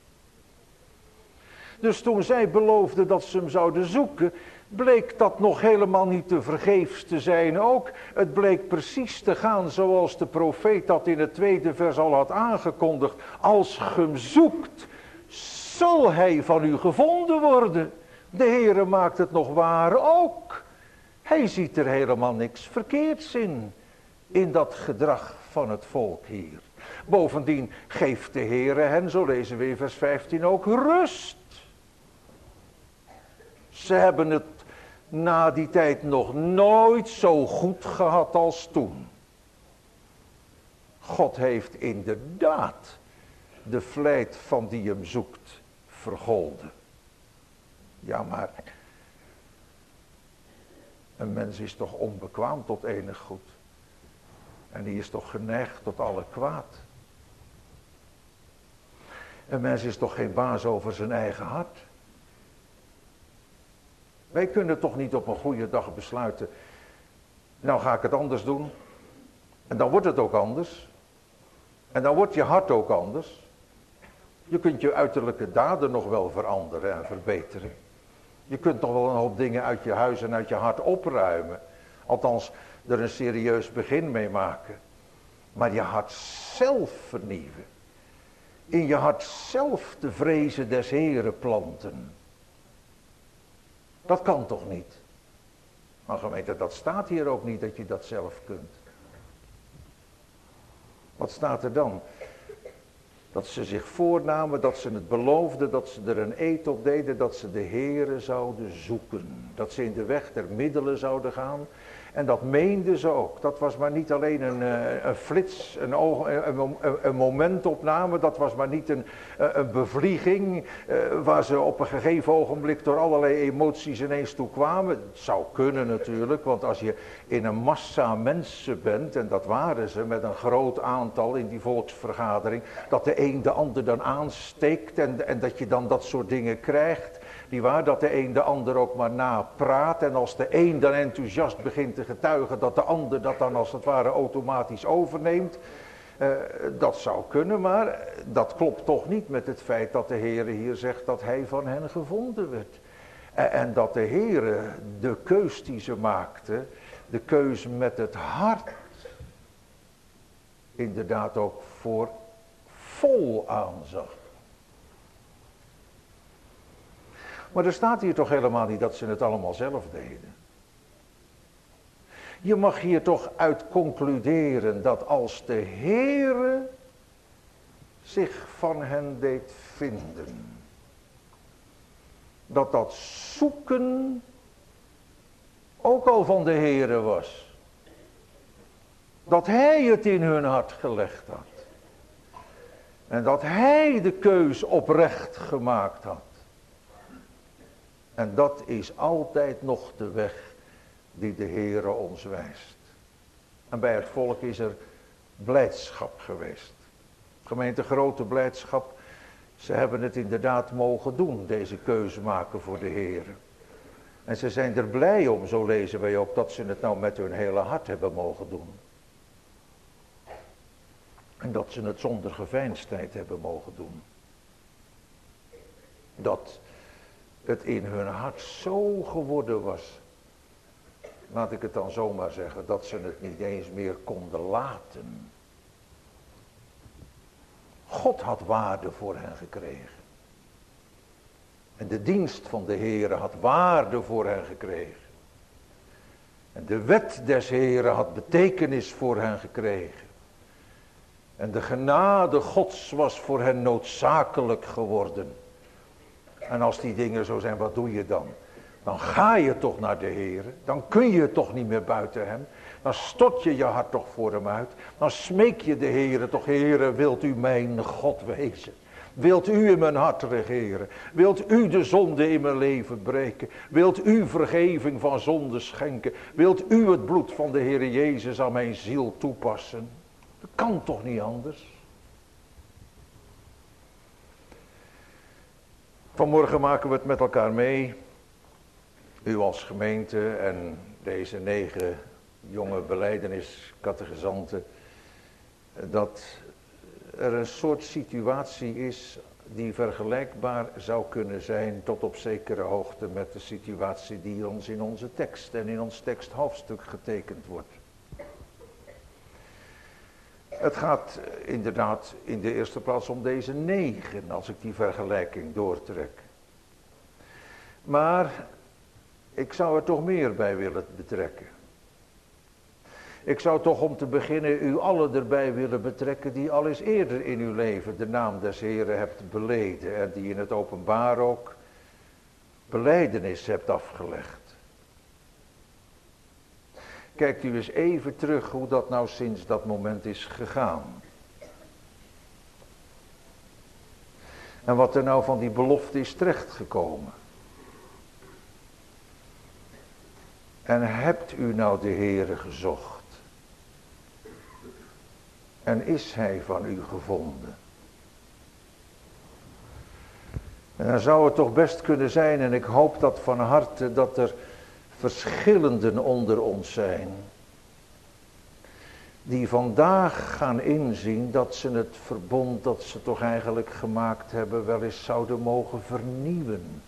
Dus toen zij beloofden dat ze hem zouden zoeken, bleek dat nog helemaal niet te vergeefs te zijn ook. Het bleek precies te gaan zoals de profeet dat in het tweede vers al had aangekondigd. Als ge hem zoekt, zal hij van u gevonden worden. De Heere maakt het nog waar ook. Hij ziet er helemaal niks verkeerds in, in dat gedrag van het volk hier. Bovendien geeft de Heere hen, zo lezen we in vers vijftien ook, rust. Ze hebben het na die tijd nog nooit zo goed gehad als toen. God heeft inderdaad de vlijt van die hem zoekt vergolden. Ja, maar een mens is toch onbekwaam tot enig goed. En die is toch geneigd tot alle kwaad. Een mens is toch geen baas over zijn eigen hart. Wij kunnen toch niet op een goede dag besluiten, nou ga ik het anders doen. En dan wordt het ook anders. En dan wordt je hart ook anders. Je kunt je uiterlijke daden nog wel veranderen en verbeteren. Je kunt nog wel een hoop dingen uit je huis en uit je hart opruimen. Althans, er een serieus begin mee maken. Maar je hart zelf vernieuwen. In je hart zelf de vrezen des Heren planten. Dat kan toch niet? Maar gemeente, dat staat hier ook niet dat je dat zelf kunt. Wat staat er dan? Dat ze zich voornamen, dat ze het beloofden, dat ze er een eed op deden, dat ze de Heere zouden zoeken. Dat ze in de weg der middelen zouden gaan. En dat meenden ze ook. Dat was maar niet alleen een, een flits, een, oog, een, een momentopname. Dat was maar niet een, een bevlieging waar ze op een gegeven ogenblik door allerlei emoties ineens toe kwamen. Het zou kunnen natuurlijk, want als je in een massa mensen bent, en dat waren ze met een groot aantal in die volksvergadering, dat de een de ander dan aansteekt en, en dat je dan dat soort dingen krijgt. Die waar, dat de een de ander ook maar napraat. En als de een dan enthousiast begint te getuigen, dat de ander dat dan als het ware automatisch overneemt. Uh, dat zou kunnen, maar dat klopt toch niet met het feit dat de Heere hier zegt dat hij van hen gevonden werd. En, en dat de Heere de keus die ze maakte, de keus met het hart, inderdaad ook voor vol aanzag. Maar er staat hier toch helemaal niet dat ze het allemaal zelf deden. Je mag hier toch uit concluderen dat als de Heere zich van hen deed vinden, dat dat zoeken ook al van de Heere was. Dat hij het in hun hart gelegd had. En dat hij de keus oprecht gemaakt had. En dat is altijd nog de weg die de Heere ons wijst. En bij het volk is er blijdschap geweest. Gemeente, grote blijdschap. Ze hebben het inderdaad mogen doen, deze keuze maken voor de Heere. En ze zijn er blij om, zo lezen wij ook, dat ze het nou met hun hele hart hebben mogen doen. En dat ze het zonder geveinsdheid hebben mogen doen. Dat het in hun hart zo geworden was, laat ik het dan zomaar zeggen, dat ze het niet eens meer konden laten. God had waarde voor hen gekregen. En de dienst van de Heere had waarde voor hen gekregen. En de wet des Heere had betekenis voor hen gekregen. En de genade Gods was voor hen noodzakelijk geworden. En als die dingen zo zijn, wat doe je dan? Dan ga je toch naar de Heer. Dan kun je toch niet meer buiten hem. Dan stort je je hart toch voor hem uit. Dan smeek je de Heer toch, Heer, wilt u mijn God wezen? Wilt u in mijn hart regeren? Wilt u de zonde in mijn leven breken? Wilt u vergeving van zonde schenken? Wilt u het bloed van de Heer Jezus aan mijn ziel toepassen? Dat kan toch niet anders? Vanmorgen maken we het met elkaar mee. U als gemeente en deze negen jonge belijdeniscatechisanten. Dat er een soort situatie is die vergelijkbaar zou kunnen zijn tot op zekere hoogte met de situatie die ons in onze tekst en in ons teksthoofdstuk getekend wordt. Het gaat inderdaad in de eerste plaats om deze negen, als ik die vergelijking doortrek. Maar ik zou er toch meer bij willen betrekken. Ik zou toch om te beginnen u allen erbij willen betrekken die al eens eerder in uw leven de naam des Heren hebt beleden. En die in het openbaar ook belijdenis hebt afgelegd. Kijkt u eens even terug hoe dat nou sinds dat moment is gegaan. En wat er nou van die belofte is terechtgekomen. En hebt u nou de Heere gezocht? En is hij van u gevonden? En dan zou het toch best kunnen zijn, en ik hoop dat van harte, dat er verschillenden onder ons zijn. Die vandaag gaan inzien dat ze het verbond dat ze toch eigenlijk gemaakt hebben wel eens zouden mogen vernieuwen.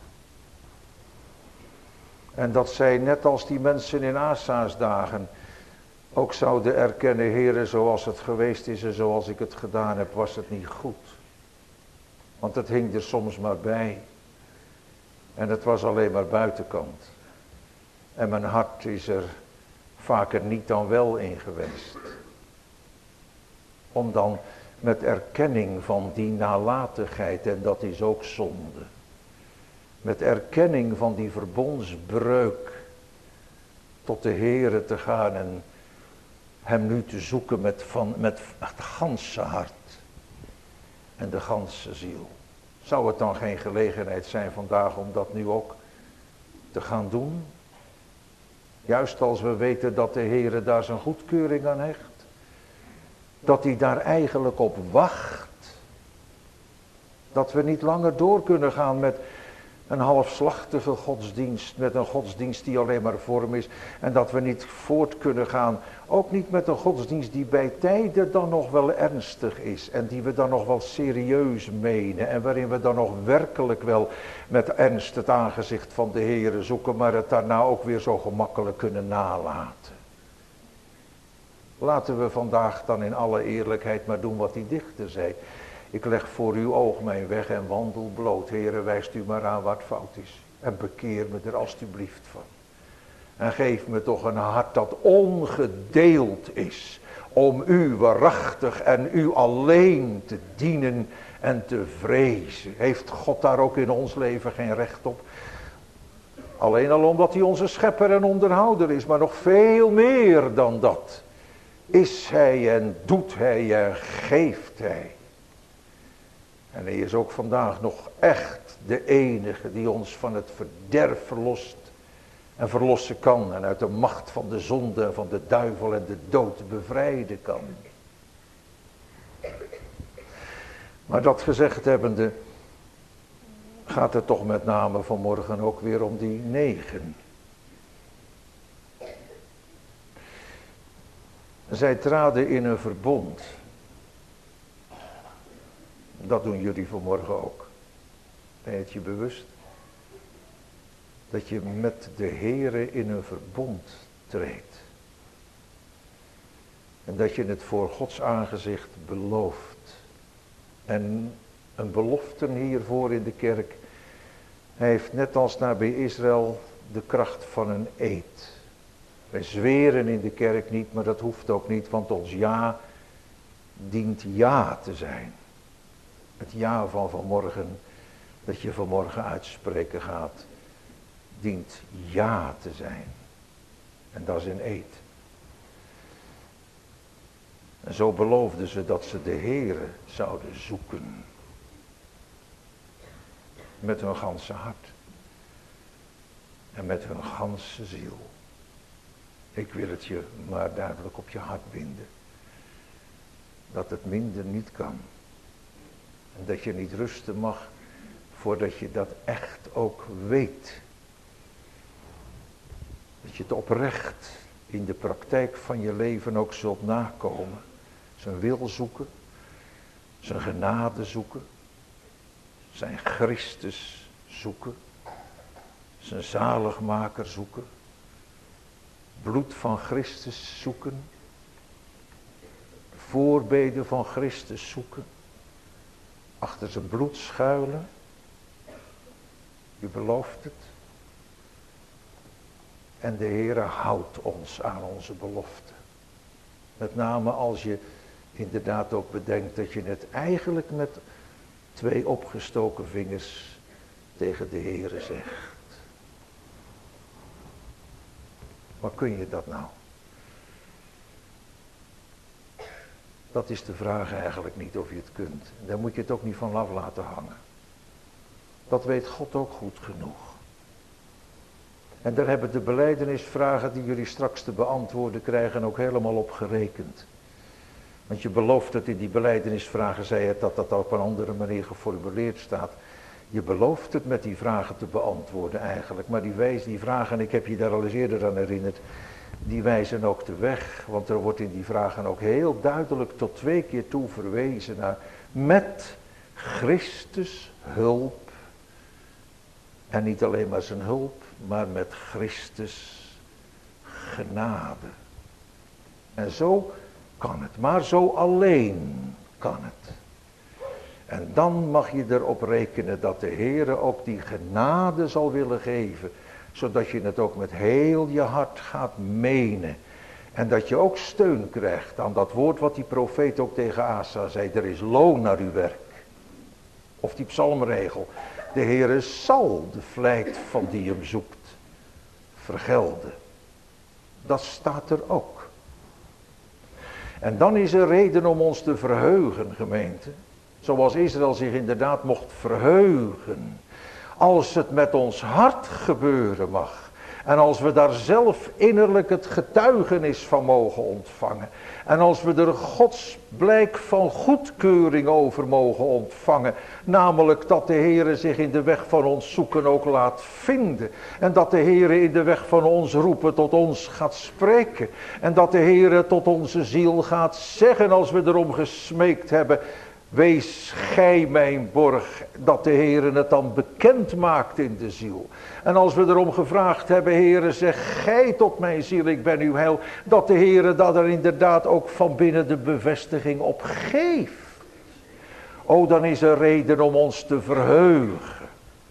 En dat zij net als die mensen in Asa's dagen ook zouden erkennen, Heere, zoals het geweest is en zoals ik het gedaan heb, was het niet goed. Want het hing er soms maar bij. En het was alleen maar buitenkant. En mijn hart is er vaker niet dan wel in geweest. Om dan met erkenning van die nalatigheid, en dat is ook zonde. Met erkenning van die verbondsbreuk tot de Heere te gaan en hem nu te zoeken met, van, met het ganse hart en de ganse ziel. Zou het dan geen gelegenheid zijn vandaag om dat nu ook te gaan doen? Juist als we weten dat de Heere daar zijn goedkeuring aan hecht. Dat hij daar eigenlijk op wacht. Dat we niet langer door kunnen gaan met een halfslachtige godsdienst, met een godsdienst die alleen maar vorm is. En dat we niet voort kunnen gaan, ook niet met een godsdienst die bij tijden dan nog wel ernstig is. En die we dan nog wel serieus menen. En waarin we dan nog werkelijk wel met ernst het aangezicht van de Heere zoeken. Maar het daarna ook weer zo gemakkelijk kunnen nalaten. Laten we vandaag dan in alle eerlijkheid maar doen wat die dichter zei. Ik leg voor uw oog mijn weg en wandel bloot. Heere, wijst u maar aan wat fout is. En bekeer me er alstublieft van. En geef me toch een hart dat ongedeeld is. Om u waarachtig en u alleen te dienen en te vrezen. Heeft God daar ook in ons leven geen recht op? Alleen al omdat hij onze schepper en onderhouder is. Maar nog veel meer dan dat. Is hij en doet hij en geeft hij. En hij is ook vandaag nog echt de enige die ons van het verderf verlost en verlossen kan. En uit de macht van de zonde en van de duivel en de dood bevrijden kan. Maar dat gezegd hebbende gaat het toch met name vanmorgen ook weer om die negen. Zij traden in een verbond. Dat doen jullie vanmorgen ook. Ben je het je bewust? Dat je met de Heere in een verbond treedt. En dat je het voor Gods aangezicht belooft. En een belofte hiervoor in de kerk heeft net als naar bij Israël de kracht van een eed. Wij zweren in de kerk niet, maar dat hoeft ook niet, want ons ja dient ja te zijn. Het ja van vanmorgen, dat je vanmorgen uitspreken gaat, dient ja te zijn. En dat is een eed. En zo beloofden ze dat ze de Heere zouden zoeken. Met hun ganse hart. En met hun ganse ziel. Ik wil het je maar duidelijk op je hart binden. Dat het minder niet kan. En dat je niet rusten mag voordat je dat echt ook weet. Dat je het oprecht in de praktijk van je leven ook zult nakomen. Zijn wil zoeken. Zijn genade zoeken. Zijn Christus zoeken. Zijn zaligmaker zoeken. Bloed van Christus zoeken. Voorbeden van Christus zoeken. Achter zijn bloed schuilen. U belooft het. En de Heere houdt ons aan onze belofte. Met name als je inderdaad ook bedenkt dat je het eigenlijk met twee opgestoken vingers tegen de Heere zegt. Maar kun je dat nou? Dat is de vraag eigenlijk niet of je het kunt. Daar moet je het ook niet van af laten hangen. Dat weet God ook goed genoeg. En daar hebben de belijdenisvragen die jullie straks te beantwoorden krijgen ook helemaal op gerekend. Want je belooft het in die belijdenisvragen, zei het dat dat op een andere manier geformuleerd staat. Je belooft het met die vragen te beantwoorden eigenlijk. Maar die, wijs, die vragen, ik heb je daar al eens eerder aan herinnerd, die wijzen ook de weg. Want er wordt in die vragen ook heel duidelijk tot twee keer toe verwezen naar met Christus hulp. En niet alleen maar zijn hulp, maar met Christus genade. En zo kan het, maar zo alleen kan het. En dan mag je erop rekenen dat de Heere ook die genade zal willen geven. Zodat je het ook met heel je hart gaat menen. En dat je ook steun krijgt aan dat woord wat die profeet ook tegen Asa zei. Er is loon naar uw werk. Of die psalmregel. De Heere zal de vlijt van die hem zoekt vergelden. Dat staat er ook. En dan is er reden om ons te verheugen, gemeente. Zoals Israël zich inderdaad mocht verheugen. Als het met ons hart gebeuren mag. En als we daar zelf innerlijk het getuigenis van mogen ontvangen. En als we er Gods blijk van goedkeuring over mogen ontvangen. Namelijk dat de Heere zich in de weg van ons zoeken ook laat vinden. En dat de Heere in de weg van ons roepen tot ons gaat spreken. En dat de Heere tot onze ziel gaat zeggen als we erom gesmeekt hebben. Wees gij mijn borg, dat de Heere het dan bekend maakt in de ziel. En als we erom gevraagd hebben, Heere, zeg gij tot mijn ziel, ik ben uw heil. Dat de Heere dat er inderdaad ook van binnen de bevestiging op geeft. O, dan is er reden om ons te verheugen.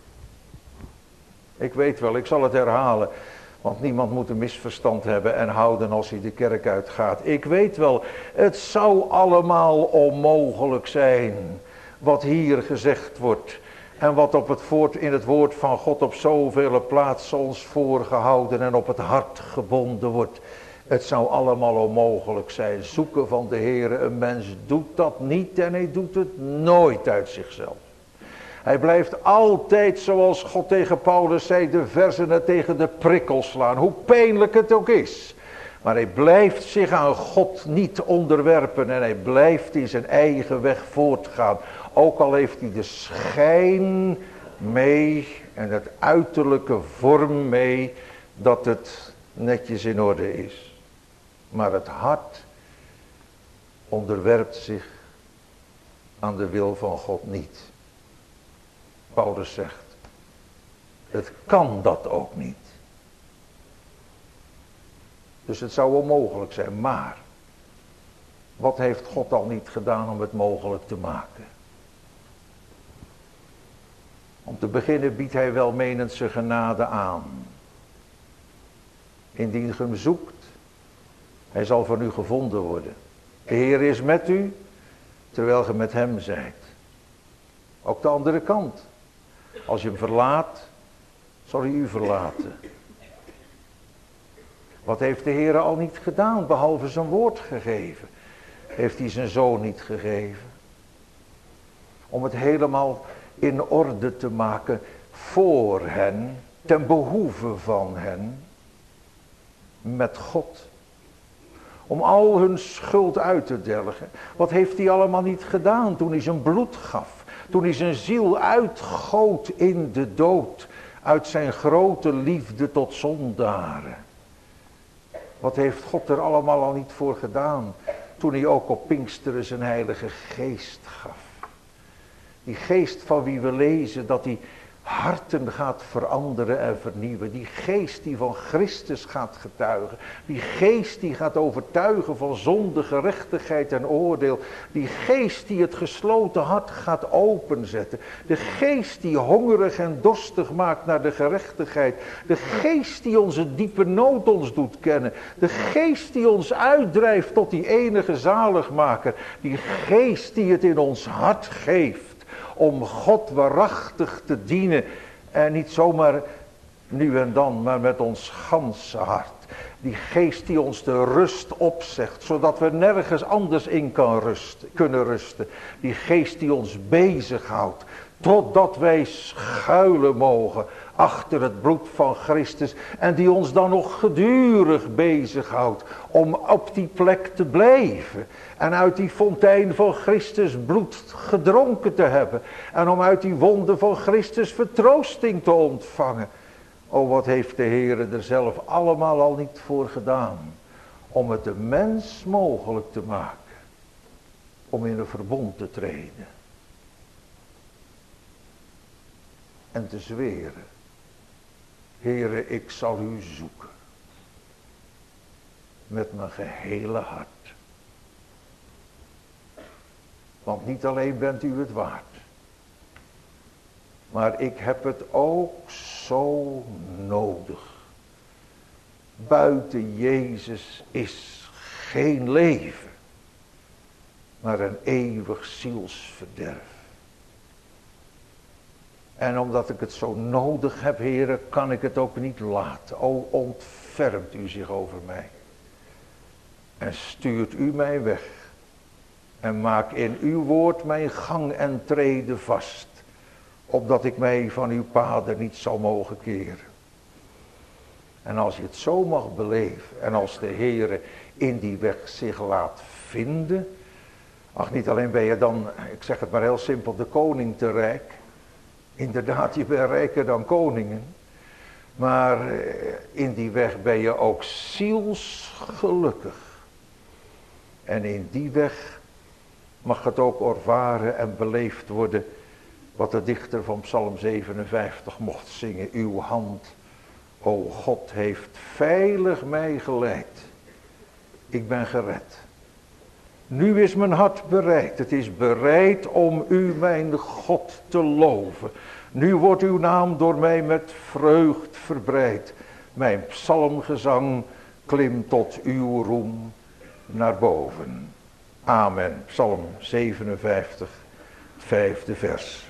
Ik weet wel, ik zal het herhalen. Want niemand moet een misverstand hebben en houden als hij de kerk uitgaat. Ik weet wel, het zou allemaal onmogelijk zijn wat hier gezegd wordt. En wat op het voort, in het woord van God op zoveel plaatsen ons voorgehouden en op het hart gebonden wordt. Het zou allemaal onmogelijk zijn. Zoeken van de Heere, een mens doet dat niet en hij doet het nooit uit zichzelf. Hij blijft altijd, zoals God tegen Paulus zei, de versenen tegen de prikkel slaan. Hoe pijnlijk het ook is. Maar hij blijft zich aan God niet onderwerpen. En hij blijft in zijn eigen weg voortgaan. Ook al heeft hij de schijn mee en het uiterlijke vorm mee. Dat het netjes in orde is. Maar het hart onderwerpt zich aan de wil van God niet. Paulus zegt, het kan dat ook niet. Dus het zou onmogelijk zijn, maar wat heeft God al niet gedaan om het mogelijk te maken? Om te beginnen biedt hij welmenend zijn genade aan. Indien je hem zoekt, hij zal van u gevonden worden. De Heer is met u, terwijl je met hem zijt. Ook de andere kant. Als je hem verlaat, zal hij u verlaten. Wat heeft de Heer al niet gedaan, behalve zijn woord gegeven? Heeft hij zijn zoon niet gegeven? Om het helemaal in orde te maken voor hen, ten behoeve van hen, met God. Om al hun schuld uit te delgen. Wat heeft hij allemaal niet gedaan toen hij zijn bloed gaf? Toen hij zijn ziel uitgoot in de dood. Uit zijn grote liefde tot zondaren. Wat heeft God er allemaal al niet voor gedaan? Toen hij ook op Pinksteren zijn heilige geest gaf. Die geest van wie we lezen dat hij harten gaat veranderen en vernieuwen. Die geest die van Christus gaat getuigen. Die geest die gaat overtuigen van zonde, gerechtigheid en oordeel. Die geest die het gesloten hart gaat openzetten. De geest die hongerig en dorstig maakt naar de gerechtigheid. De geest die onze diepe nood ons doet kennen. De geest die ons uitdrijft tot die enige zaligmaker. Die geest die het in ons hart geeft. Om God waarachtig te dienen. En niet zomaar nu en dan, maar met ons ganse hart. Die geest die ons de rust opzegt. Zodat we nergens anders in kan rusten, kunnen rusten. Die geest die ons bezighoudt. Totdat wij schuilen mogen achter het bloed van Christus. En die ons dan nog gedurig bezighoudt om op die plek te blijven. En uit die fontein van Christus bloed gedronken te hebben. En om uit die wonden van Christus vertroosting te ontvangen. O, wat heeft de Heer er zelf allemaal al niet voor gedaan. Om het de mens mogelijk te maken. Om in een verbond te treden. En te zweren. Heere, ik zal u zoeken. Met mijn gehele hart. Want niet alleen bent u het waard. Maar ik heb het ook zo nodig. Buiten Jezus is geen leven. Maar een eeuwig zielsverderf. En omdat ik het zo nodig heb, Heere, kan ik het ook niet laten. O, ontfermt u zich over mij. En stuurt u mij weg. En maak in uw woord mijn gang en treden vast. Opdat ik mij van uw paden niet zal mogen keren. En als je het zo mag beleven. En als de Heere in die weg zich laat vinden. Ach, niet alleen ben je dan, ik zeg het maar heel simpel, de koning te rijk. Inderdaad, je bent rijker dan koningen. Maar in die weg ben je ook zielsgelukkig. En in die weg mag het ook ervaren en beleefd worden. Wat de dichter van Psalm zevenenvijftig mocht zingen. Uw hand, o God, heeft veilig mij geleid. Ik ben gered. Nu is mijn hart bereid. Het is bereid om u, mijn God, te loven. Nu wordt uw naam door mij met vreugd verbreid. Mijn psalmgezang klimt tot uw roem naar boven. Amen. Psalm zevenenvijftig, vijfde vers.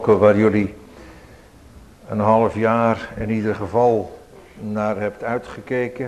gesproken waar jullie een half jaar in ieder geval naar hebt uitgekeken.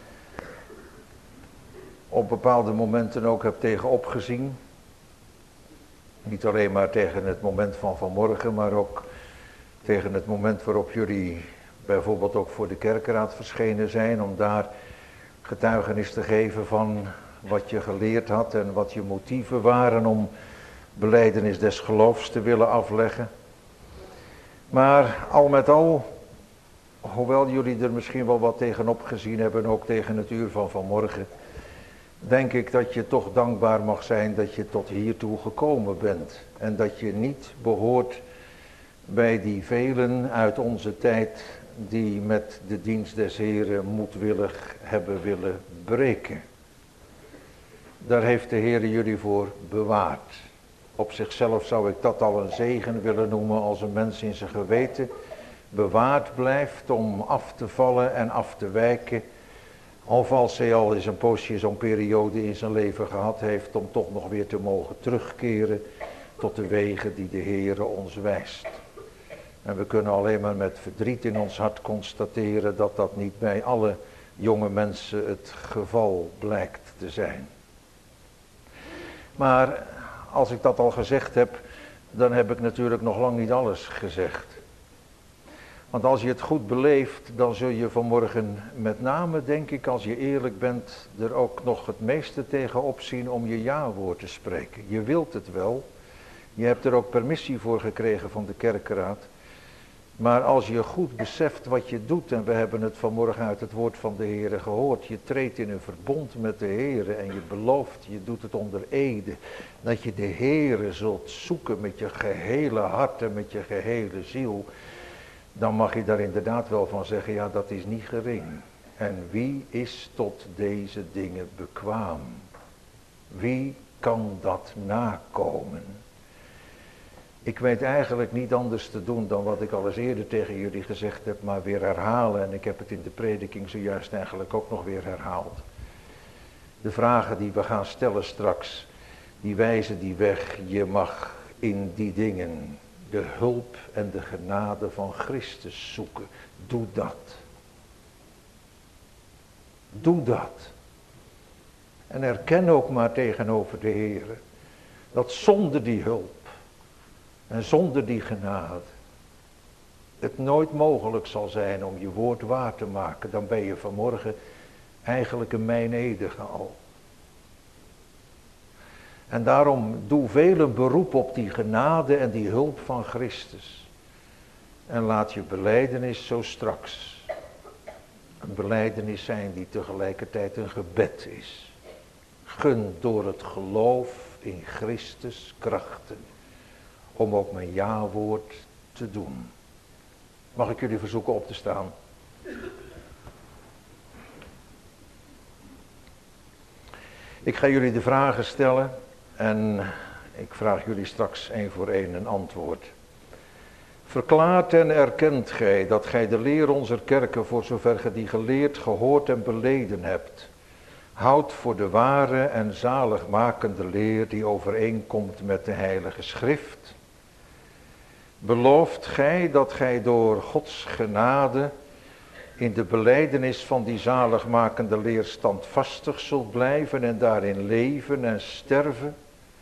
Op bepaalde momenten ook hebt tegenop gezien. Niet alleen maar tegen het moment van vanmorgen, maar ook tegen het moment waarop jullie bijvoorbeeld ook voor de kerkraad verschenen zijn. Om daar getuigenis te geven van wat je geleerd had en wat je motieven waren om belijdenis des geloofs te willen afleggen. Maar al met al, hoewel jullie er misschien wel wat tegenop gezien hebben, ook tegen het uur van vanmorgen, denk ik dat je toch dankbaar mag zijn dat je tot hiertoe gekomen bent. En dat je niet behoort bij die velen uit onze tijd die met de dienst des Heren moedwillig hebben willen breken. Daar heeft de Heer jullie voor bewaard. Op zichzelf zou ik dat al een zegen willen noemen als een mens in zijn geweten bewaard blijft om af te vallen en af te wijken. Of als hij al eens een poosje zo'n periode in zijn leven gehad heeft om toch nog weer te mogen terugkeren tot de wegen die de Heere ons wijst. En we kunnen alleen maar met verdriet in ons hart constateren dat dat niet bij alle jonge mensen het geval blijkt te zijn. Maar als ik dat al gezegd heb, dan heb ik natuurlijk nog lang niet alles gezegd. Want als je het goed beleeft, dan zul je vanmorgen met name, denk ik, als je eerlijk bent, er ook nog het meeste tegenop zien om je ja-woord te spreken. Je wilt het wel, je hebt er ook permissie voor gekregen van de kerkraad. Maar als je goed beseft wat je doet, en we hebben het vanmorgen uit het woord van de Heere gehoord, je treedt in een verbond met de Heere en je belooft, je doet het onder ede, dat je de Heere zult zoeken met je gehele hart en met je gehele ziel, dan mag je daar inderdaad wel van zeggen, ja, dat is niet gering. En wie is tot deze dingen bekwaam? Wie kan dat nakomen? Ik weet eigenlijk niet anders te doen dan wat ik al eens eerder tegen jullie gezegd heb, maar weer herhalen. En ik heb het in de prediking zojuist eigenlijk ook nog weer herhaald. De vragen die we gaan stellen straks, die wijzen die weg. Je mag in die dingen de hulp en de genade van Christus zoeken. Doe dat. Doe dat. En erken ook maar tegenover de Heere dat zonder die hulp en zonder die genade het nooit mogelijk zal zijn om je woord waar te maken. Dan ben je vanmorgen eigenlijk een meinedige al. En daarom doe veel een beroep op die genade en die hulp van Christus. En laat je belijdenis zo straks een belijdenis zijn die tegelijkertijd een gebed is. Gun door het geloof in Christus krachten om ook mijn ja-woord te doen. Mag ik jullie verzoeken op te staan? Ik ga jullie de vragen stellen en ik vraag jullie straks één voor één een antwoord. Verklaart en erkent gij dat gij de leer onze kerken, voor zover gij die geleerd, gehoord en beleden hebt, houdt voor de ware en zaligmakende leer die overeenkomt met de heilige schrift? Belooft gij dat gij door Gods genade in de belijdenis van die zaligmakende leer standvastig zult blijven en daarin leven en sterven?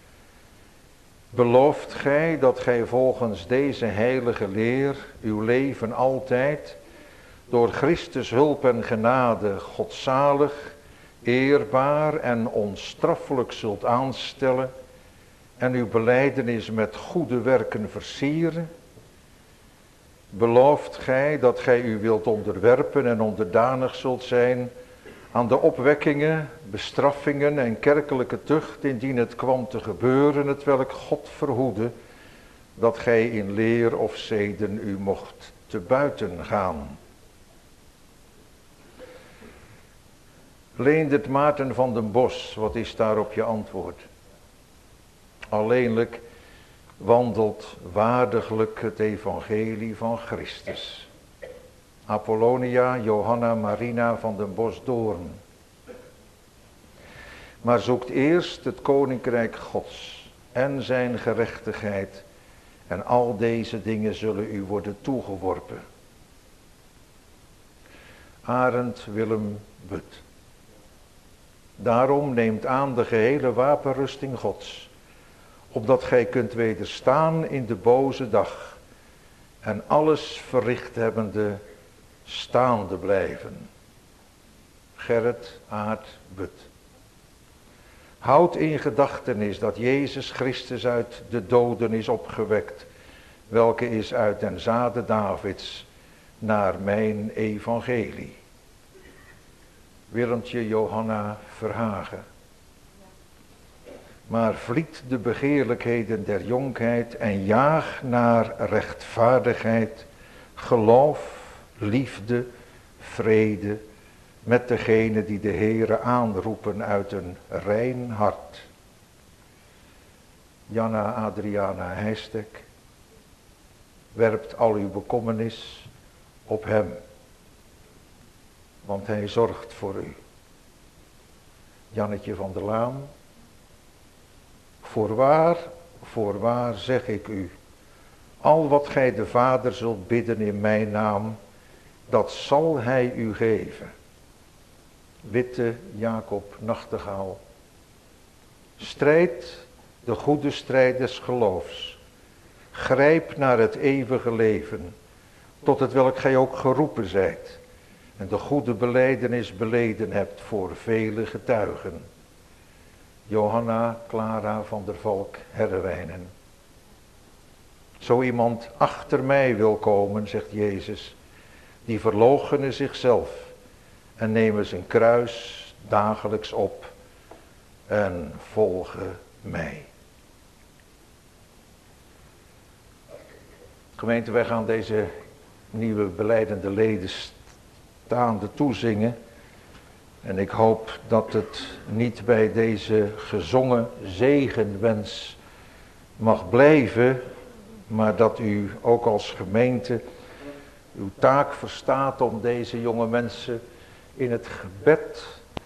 Belooft gij dat gij volgens deze heilige leer uw leven altijd door Christus hulp en genade godzalig, eerbaar en onstraffelijk zult aanstellen en uw belijdenis met goede werken versieren? Belooft gij dat gij u wilt onderwerpen en onderdanig zult zijn aan de opwekkingen, bestraffingen en kerkelijke tucht, indien het kwam te gebeuren, hetwelk God verhoede, dat gij in leer of zeden u mocht te buiten gaan? Leendert Maarten van den Bos, wat is daarop je antwoord? Alleenlijk wandelt waardiglijk het evangelie van Christus. Apollonia Johanna Marina van den Bos Doorn. Maar zoekt eerst het koninkrijk Gods en zijn gerechtigheid En al deze dingen zullen u worden toegeworpen. Arend Willem But. Daarom neemt aan de gehele wapenrusting Gods, opdat gij kunt wederstaan in de boze dag en alles verricht hebbende staande blijven. Gerrit Aert But. Houd in gedachtenis dat Jezus Christus uit de doden is opgewekt, welke is uit den zade Davids naar mijn evangelie. Willemtje Johanna Verhagen. Maar vliet de begeerlijkheden der jonkheid en jaag naar rechtvaardigheid, geloof, liefde, vrede, met degene die de Heere aanroepen uit een rein hart. Janna Adriana Heijstek. Werpt al uw bekommernis op hem, want hij zorgt voor u. Jannetje van der Laan. Voorwaar, voorwaar zeg ik u, al wat gij de Vader zult bidden in mijn naam, dat zal hij u geven. Witte Jacob Nachtegaal. Strijd de goede strijd des geloofs. Grijp naar het eeuwige leven, tot het welk gij ook geroepen zijt, en de goede belijdenis beleden hebt voor vele getuigen. Johanna Clara van der Valk Herrewijnen. Zo iemand achter mij wil komen, zegt Jezus, die verloochene zichzelf en nemen zijn kruis dagelijks op en volgen mij. Gemeente, wij gaan deze nieuwe belijdende leden staande toezingen. En ik hoop dat het niet bij deze gezongen zegenwens mag blijven, maar dat u ook als gemeente uw taak verstaat om deze jonge mensen in het gebed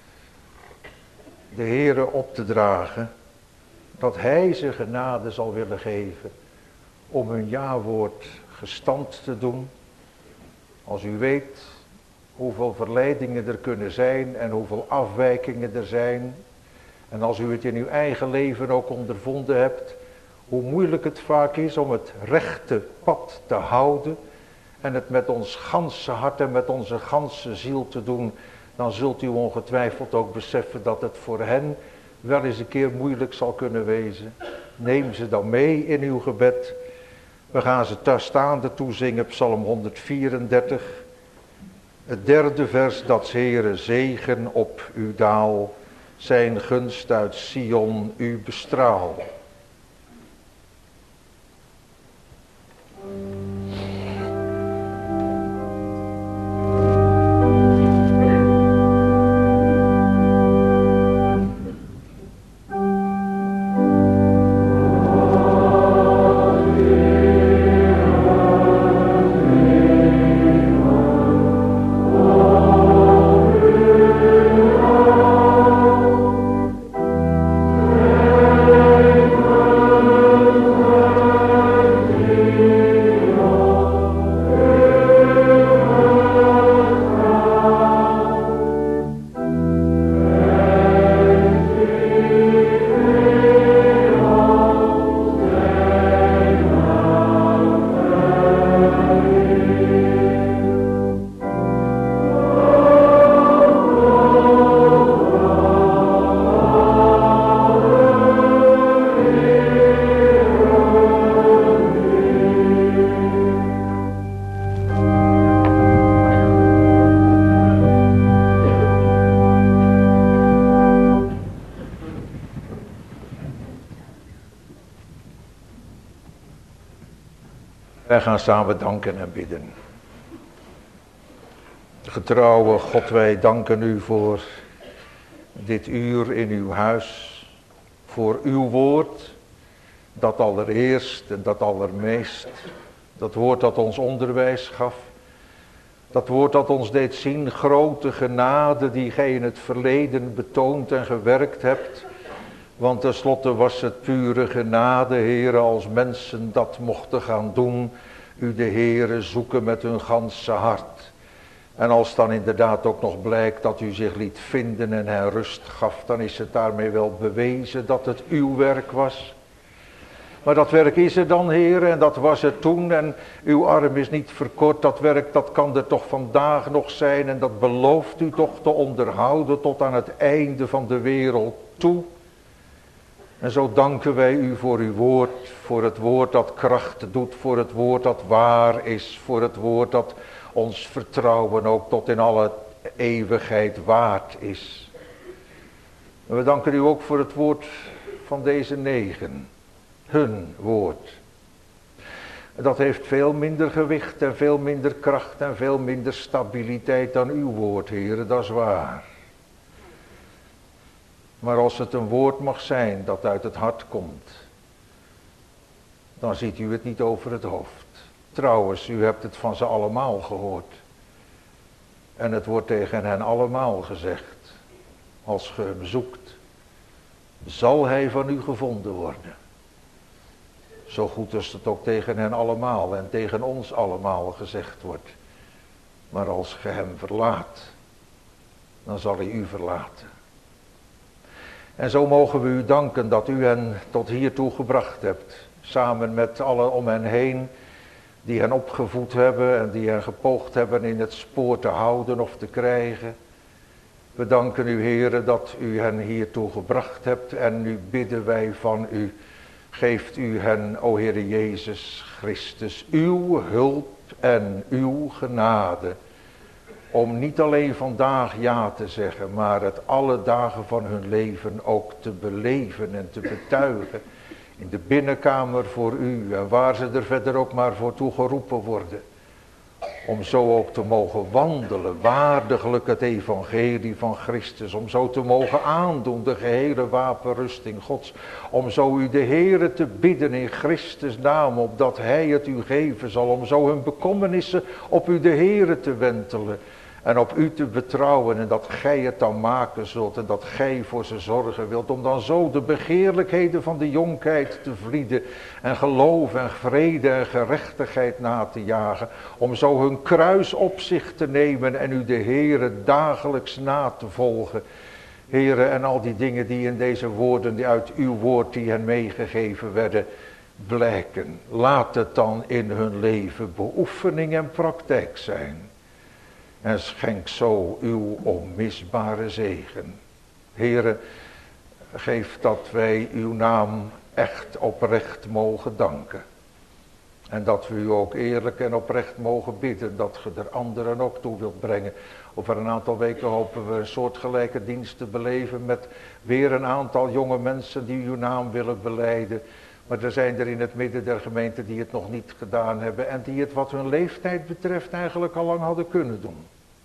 de Heere op te dragen, dat Hij ze genade zal willen geven om hun ja-woord gestand te doen. Als u weet hoeveel verleidingen er kunnen zijn en hoeveel afwijkingen er zijn, en als u het in uw eigen leven ook ondervonden hebt, hoe moeilijk het vaak is om het rechte pad te houden en het met ons ganse hart en met onze ganse ziel te doen, dan zult u ongetwijfeld ook beseffen dat het voor hen wel eens een keer moeilijk zal kunnen wezen. Neem ze dan mee in uw gebed. We gaan ze ter staande toezingen, Psalm honderdvierendertig. Het derde vers, dat Heere zegen op uw daal, zijn gunst uit Sion u bestraal. Wij gaan samen danken en bidden. Getrouwe God, wij danken u voor dit uur in uw huis. Voor uw woord, dat allereerst en dat allermeest. Dat woord dat ons onderwijs gaf. Dat woord dat ons deed zien, grote genade die gij in het verleden betoond en gewerkt hebt. Want tenslotte was het pure genade, Heere, als mensen dat mochten gaan doen, u de Heere zoeken met hun ganse hart. En als dan inderdaad ook nog blijkt dat u zich liet vinden en hen rust gaf, dan is het daarmee wel bewezen dat het uw werk was. Maar dat werk is er dan, Heere, en dat was er toen, en uw arm is niet verkort. Dat werk, dat kan er toch vandaag nog zijn, en dat belooft u toch te onderhouden tot aan het einde van de wereld toe. En zo danken wij u voor uw woord, voor het woord dat kracht doet, voor het woord dat waar is, voor het woord dat ons vertrouwen ook tot in alle eeuwigheid waard is. En we danken u ook voor het woord van deze negen, hun woord. Dat heeft veel minder gewicht en veel minder kracht en veel minder stabiliteit dan uw woord, Heere, dat is waar. Maar als het een woord mag zijn dat uit het hart komt, dan ziet u het niet over het hoofd. Trouwens, u hebt het van ze allemaal gehoord. En het wordt tegen hen allemaal gezegd. Als ge hem zoekt, zal hij van u gevonden worden. Zo goed als het ook tegen hen allemaal en tegen ons allemaal gezegd wordt. Maar als ge hem verlaat, dan zal hij u verlaten. En zo mogen we u danken dat u hen tot hiertoe gebracht hebt. Samen met allen om hen heen die hen opgevoed hebben en die hen gepoogd hebben in het spoor te houden of te krijgen. We danken u, Heere, dat u hen hiertoe gebracht hebt en nu bidden wij van u. Geeft u hen, o Heere Jezus Christus, uw hulp en uw genade. Om niet alleen vandaag ja te zeggen, maar het alle dagen van hun leven ook te beleven en te betuigen. In de binnenkamer voor u en waar ze er verder ook maar voor toe geroepen worden. Om zo ook te mogen wandelen, waardiglijk het evangelie van Christus. Om zo te mogen aandoen de gehele wapenrusting Gods. Om zo u de Heere te bidden in Christus naam, opdat hij het u geven zal. Om zo hun bekommernissen op u de Heere te wentelen. En op u te betrouwen en dat gij het dan maken zult en dat gij voor ze zorgen wilt. Om dan zo de begeerlijkheden van de jonkheid te vlieden. En geloof en vrede en gerechtigheid na te jagen. Om zo hun kruis op zich te nemen en u de Heere dagelijks na te volgen. Heere, en al die dingen die in deze woorden, die uit uw woord die hen meegegeven werden, blijken. Laat het dan in hun leven beoefening en praktijk zijn. En schenk zo uw onmisbare zegen. Heere, geef dat wij uw naam echt oprecht mogen danken. En dat we u ook eerlijk en oprecht mogen bidden. Dat ge er anderen ook toe wilt brengen. Over een aantal weken hopen we een soortgelijke dienst te beleven. Met weer een aantal jonge mensen die uw naam willen belijden. Maar er zijn er in het midden der gemeente die het nog niet gedaan hebben. En die het wat hun leeftijd betreft eigenlijk al lang hadden kunnen doen.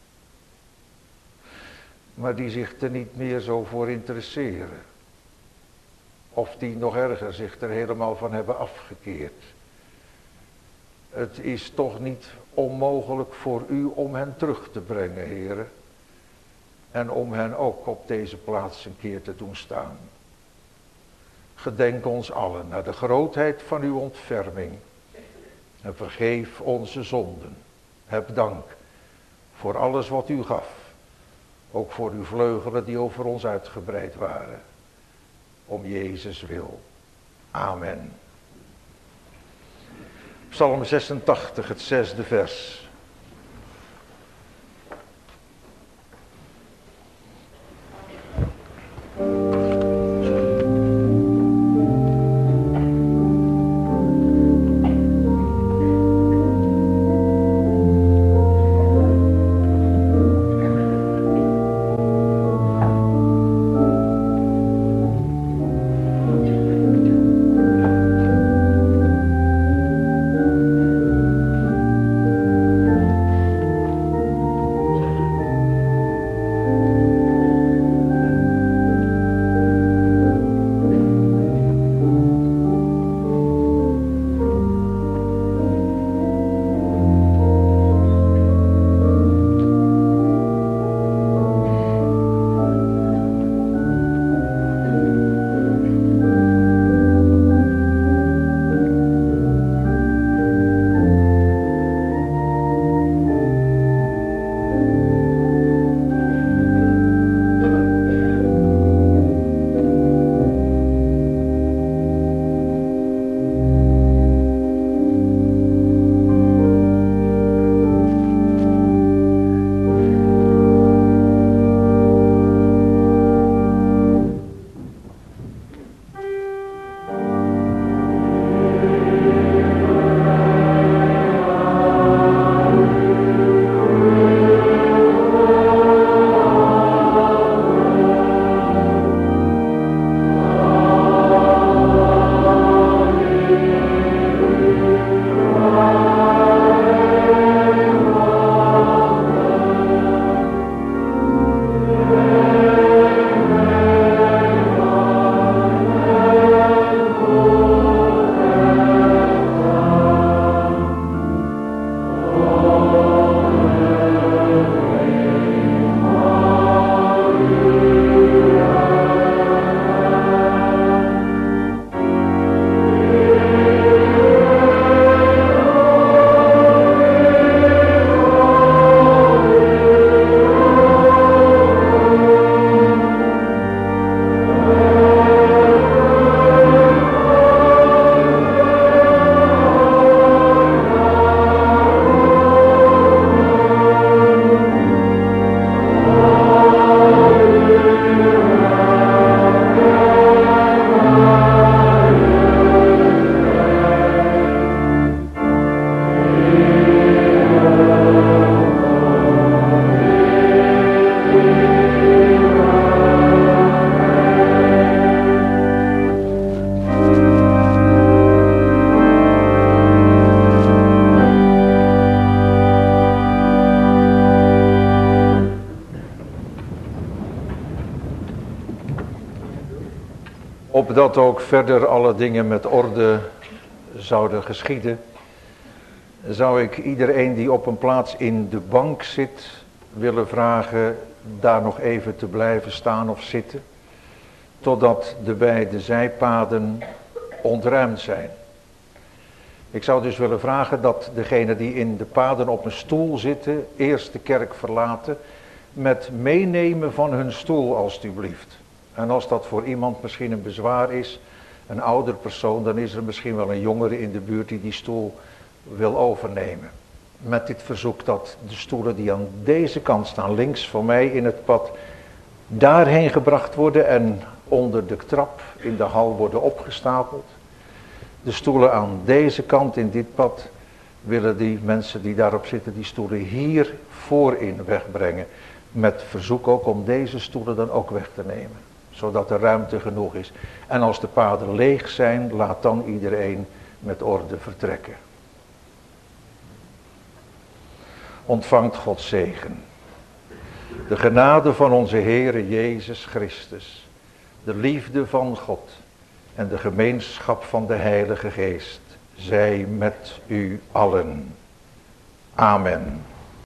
Maar die zich er niet meer zo voor interesseren. Of die nog erger zich er helemaal van hebben afgekeerd. Het is toch niet onmogelijk voor u om hen terug te brengen, heren. En om hen ook op deze plaats een keer te doen staan. Gedenk ons allen naar de grootheid van uw ontferming. En vergeef onze zonden. Heb dank voor alles wat u gaf. Ook voor uw vleugelen die over ons uitgebreid waren. Om Jezus wil. Amen. Psalm zesentachtig, het zesde vers. opdat ook verder alle dingen met orde zouden geschieden, zou ik iedereen die op een plaats in de bank zit willen vragen daar nog even te blijven staan of zitten, totdat de beide zijpaden ontruimd zijn. Ik zou dus willen vragen dat degenen die in de paden op een stoel zitten, eerst de kerk verlaten met meenemen van hun stoel alstublieft. En als dat voor iemand misschien een bezwaar is, een ouder persoon, dan is er misschien wel een jongere in de buurt die die stoel wil overnemen. Met dit verzoek dat de stoelen die aan deze kant staan, links van mij in het pad, daarheen gebracht worden en onder de trap in de hal worden opgestapeld. De stoelen aan deze kant in dit pad willen die mensen die daarop zitten, die stoelen hier voorin wegbrengen. Met verzoek ook om deze stoelen dan ook weg te nemen, zodat er ruimte genoeg is. En als de paden leeg zijn, laat dan iedereen met orde vertrekken. Ontvangt Gods zegen. De genade van onze Heere Jezus Christus, de liefde van God en de gemeenschap van de Heilige Geest zij met u allen. Amen.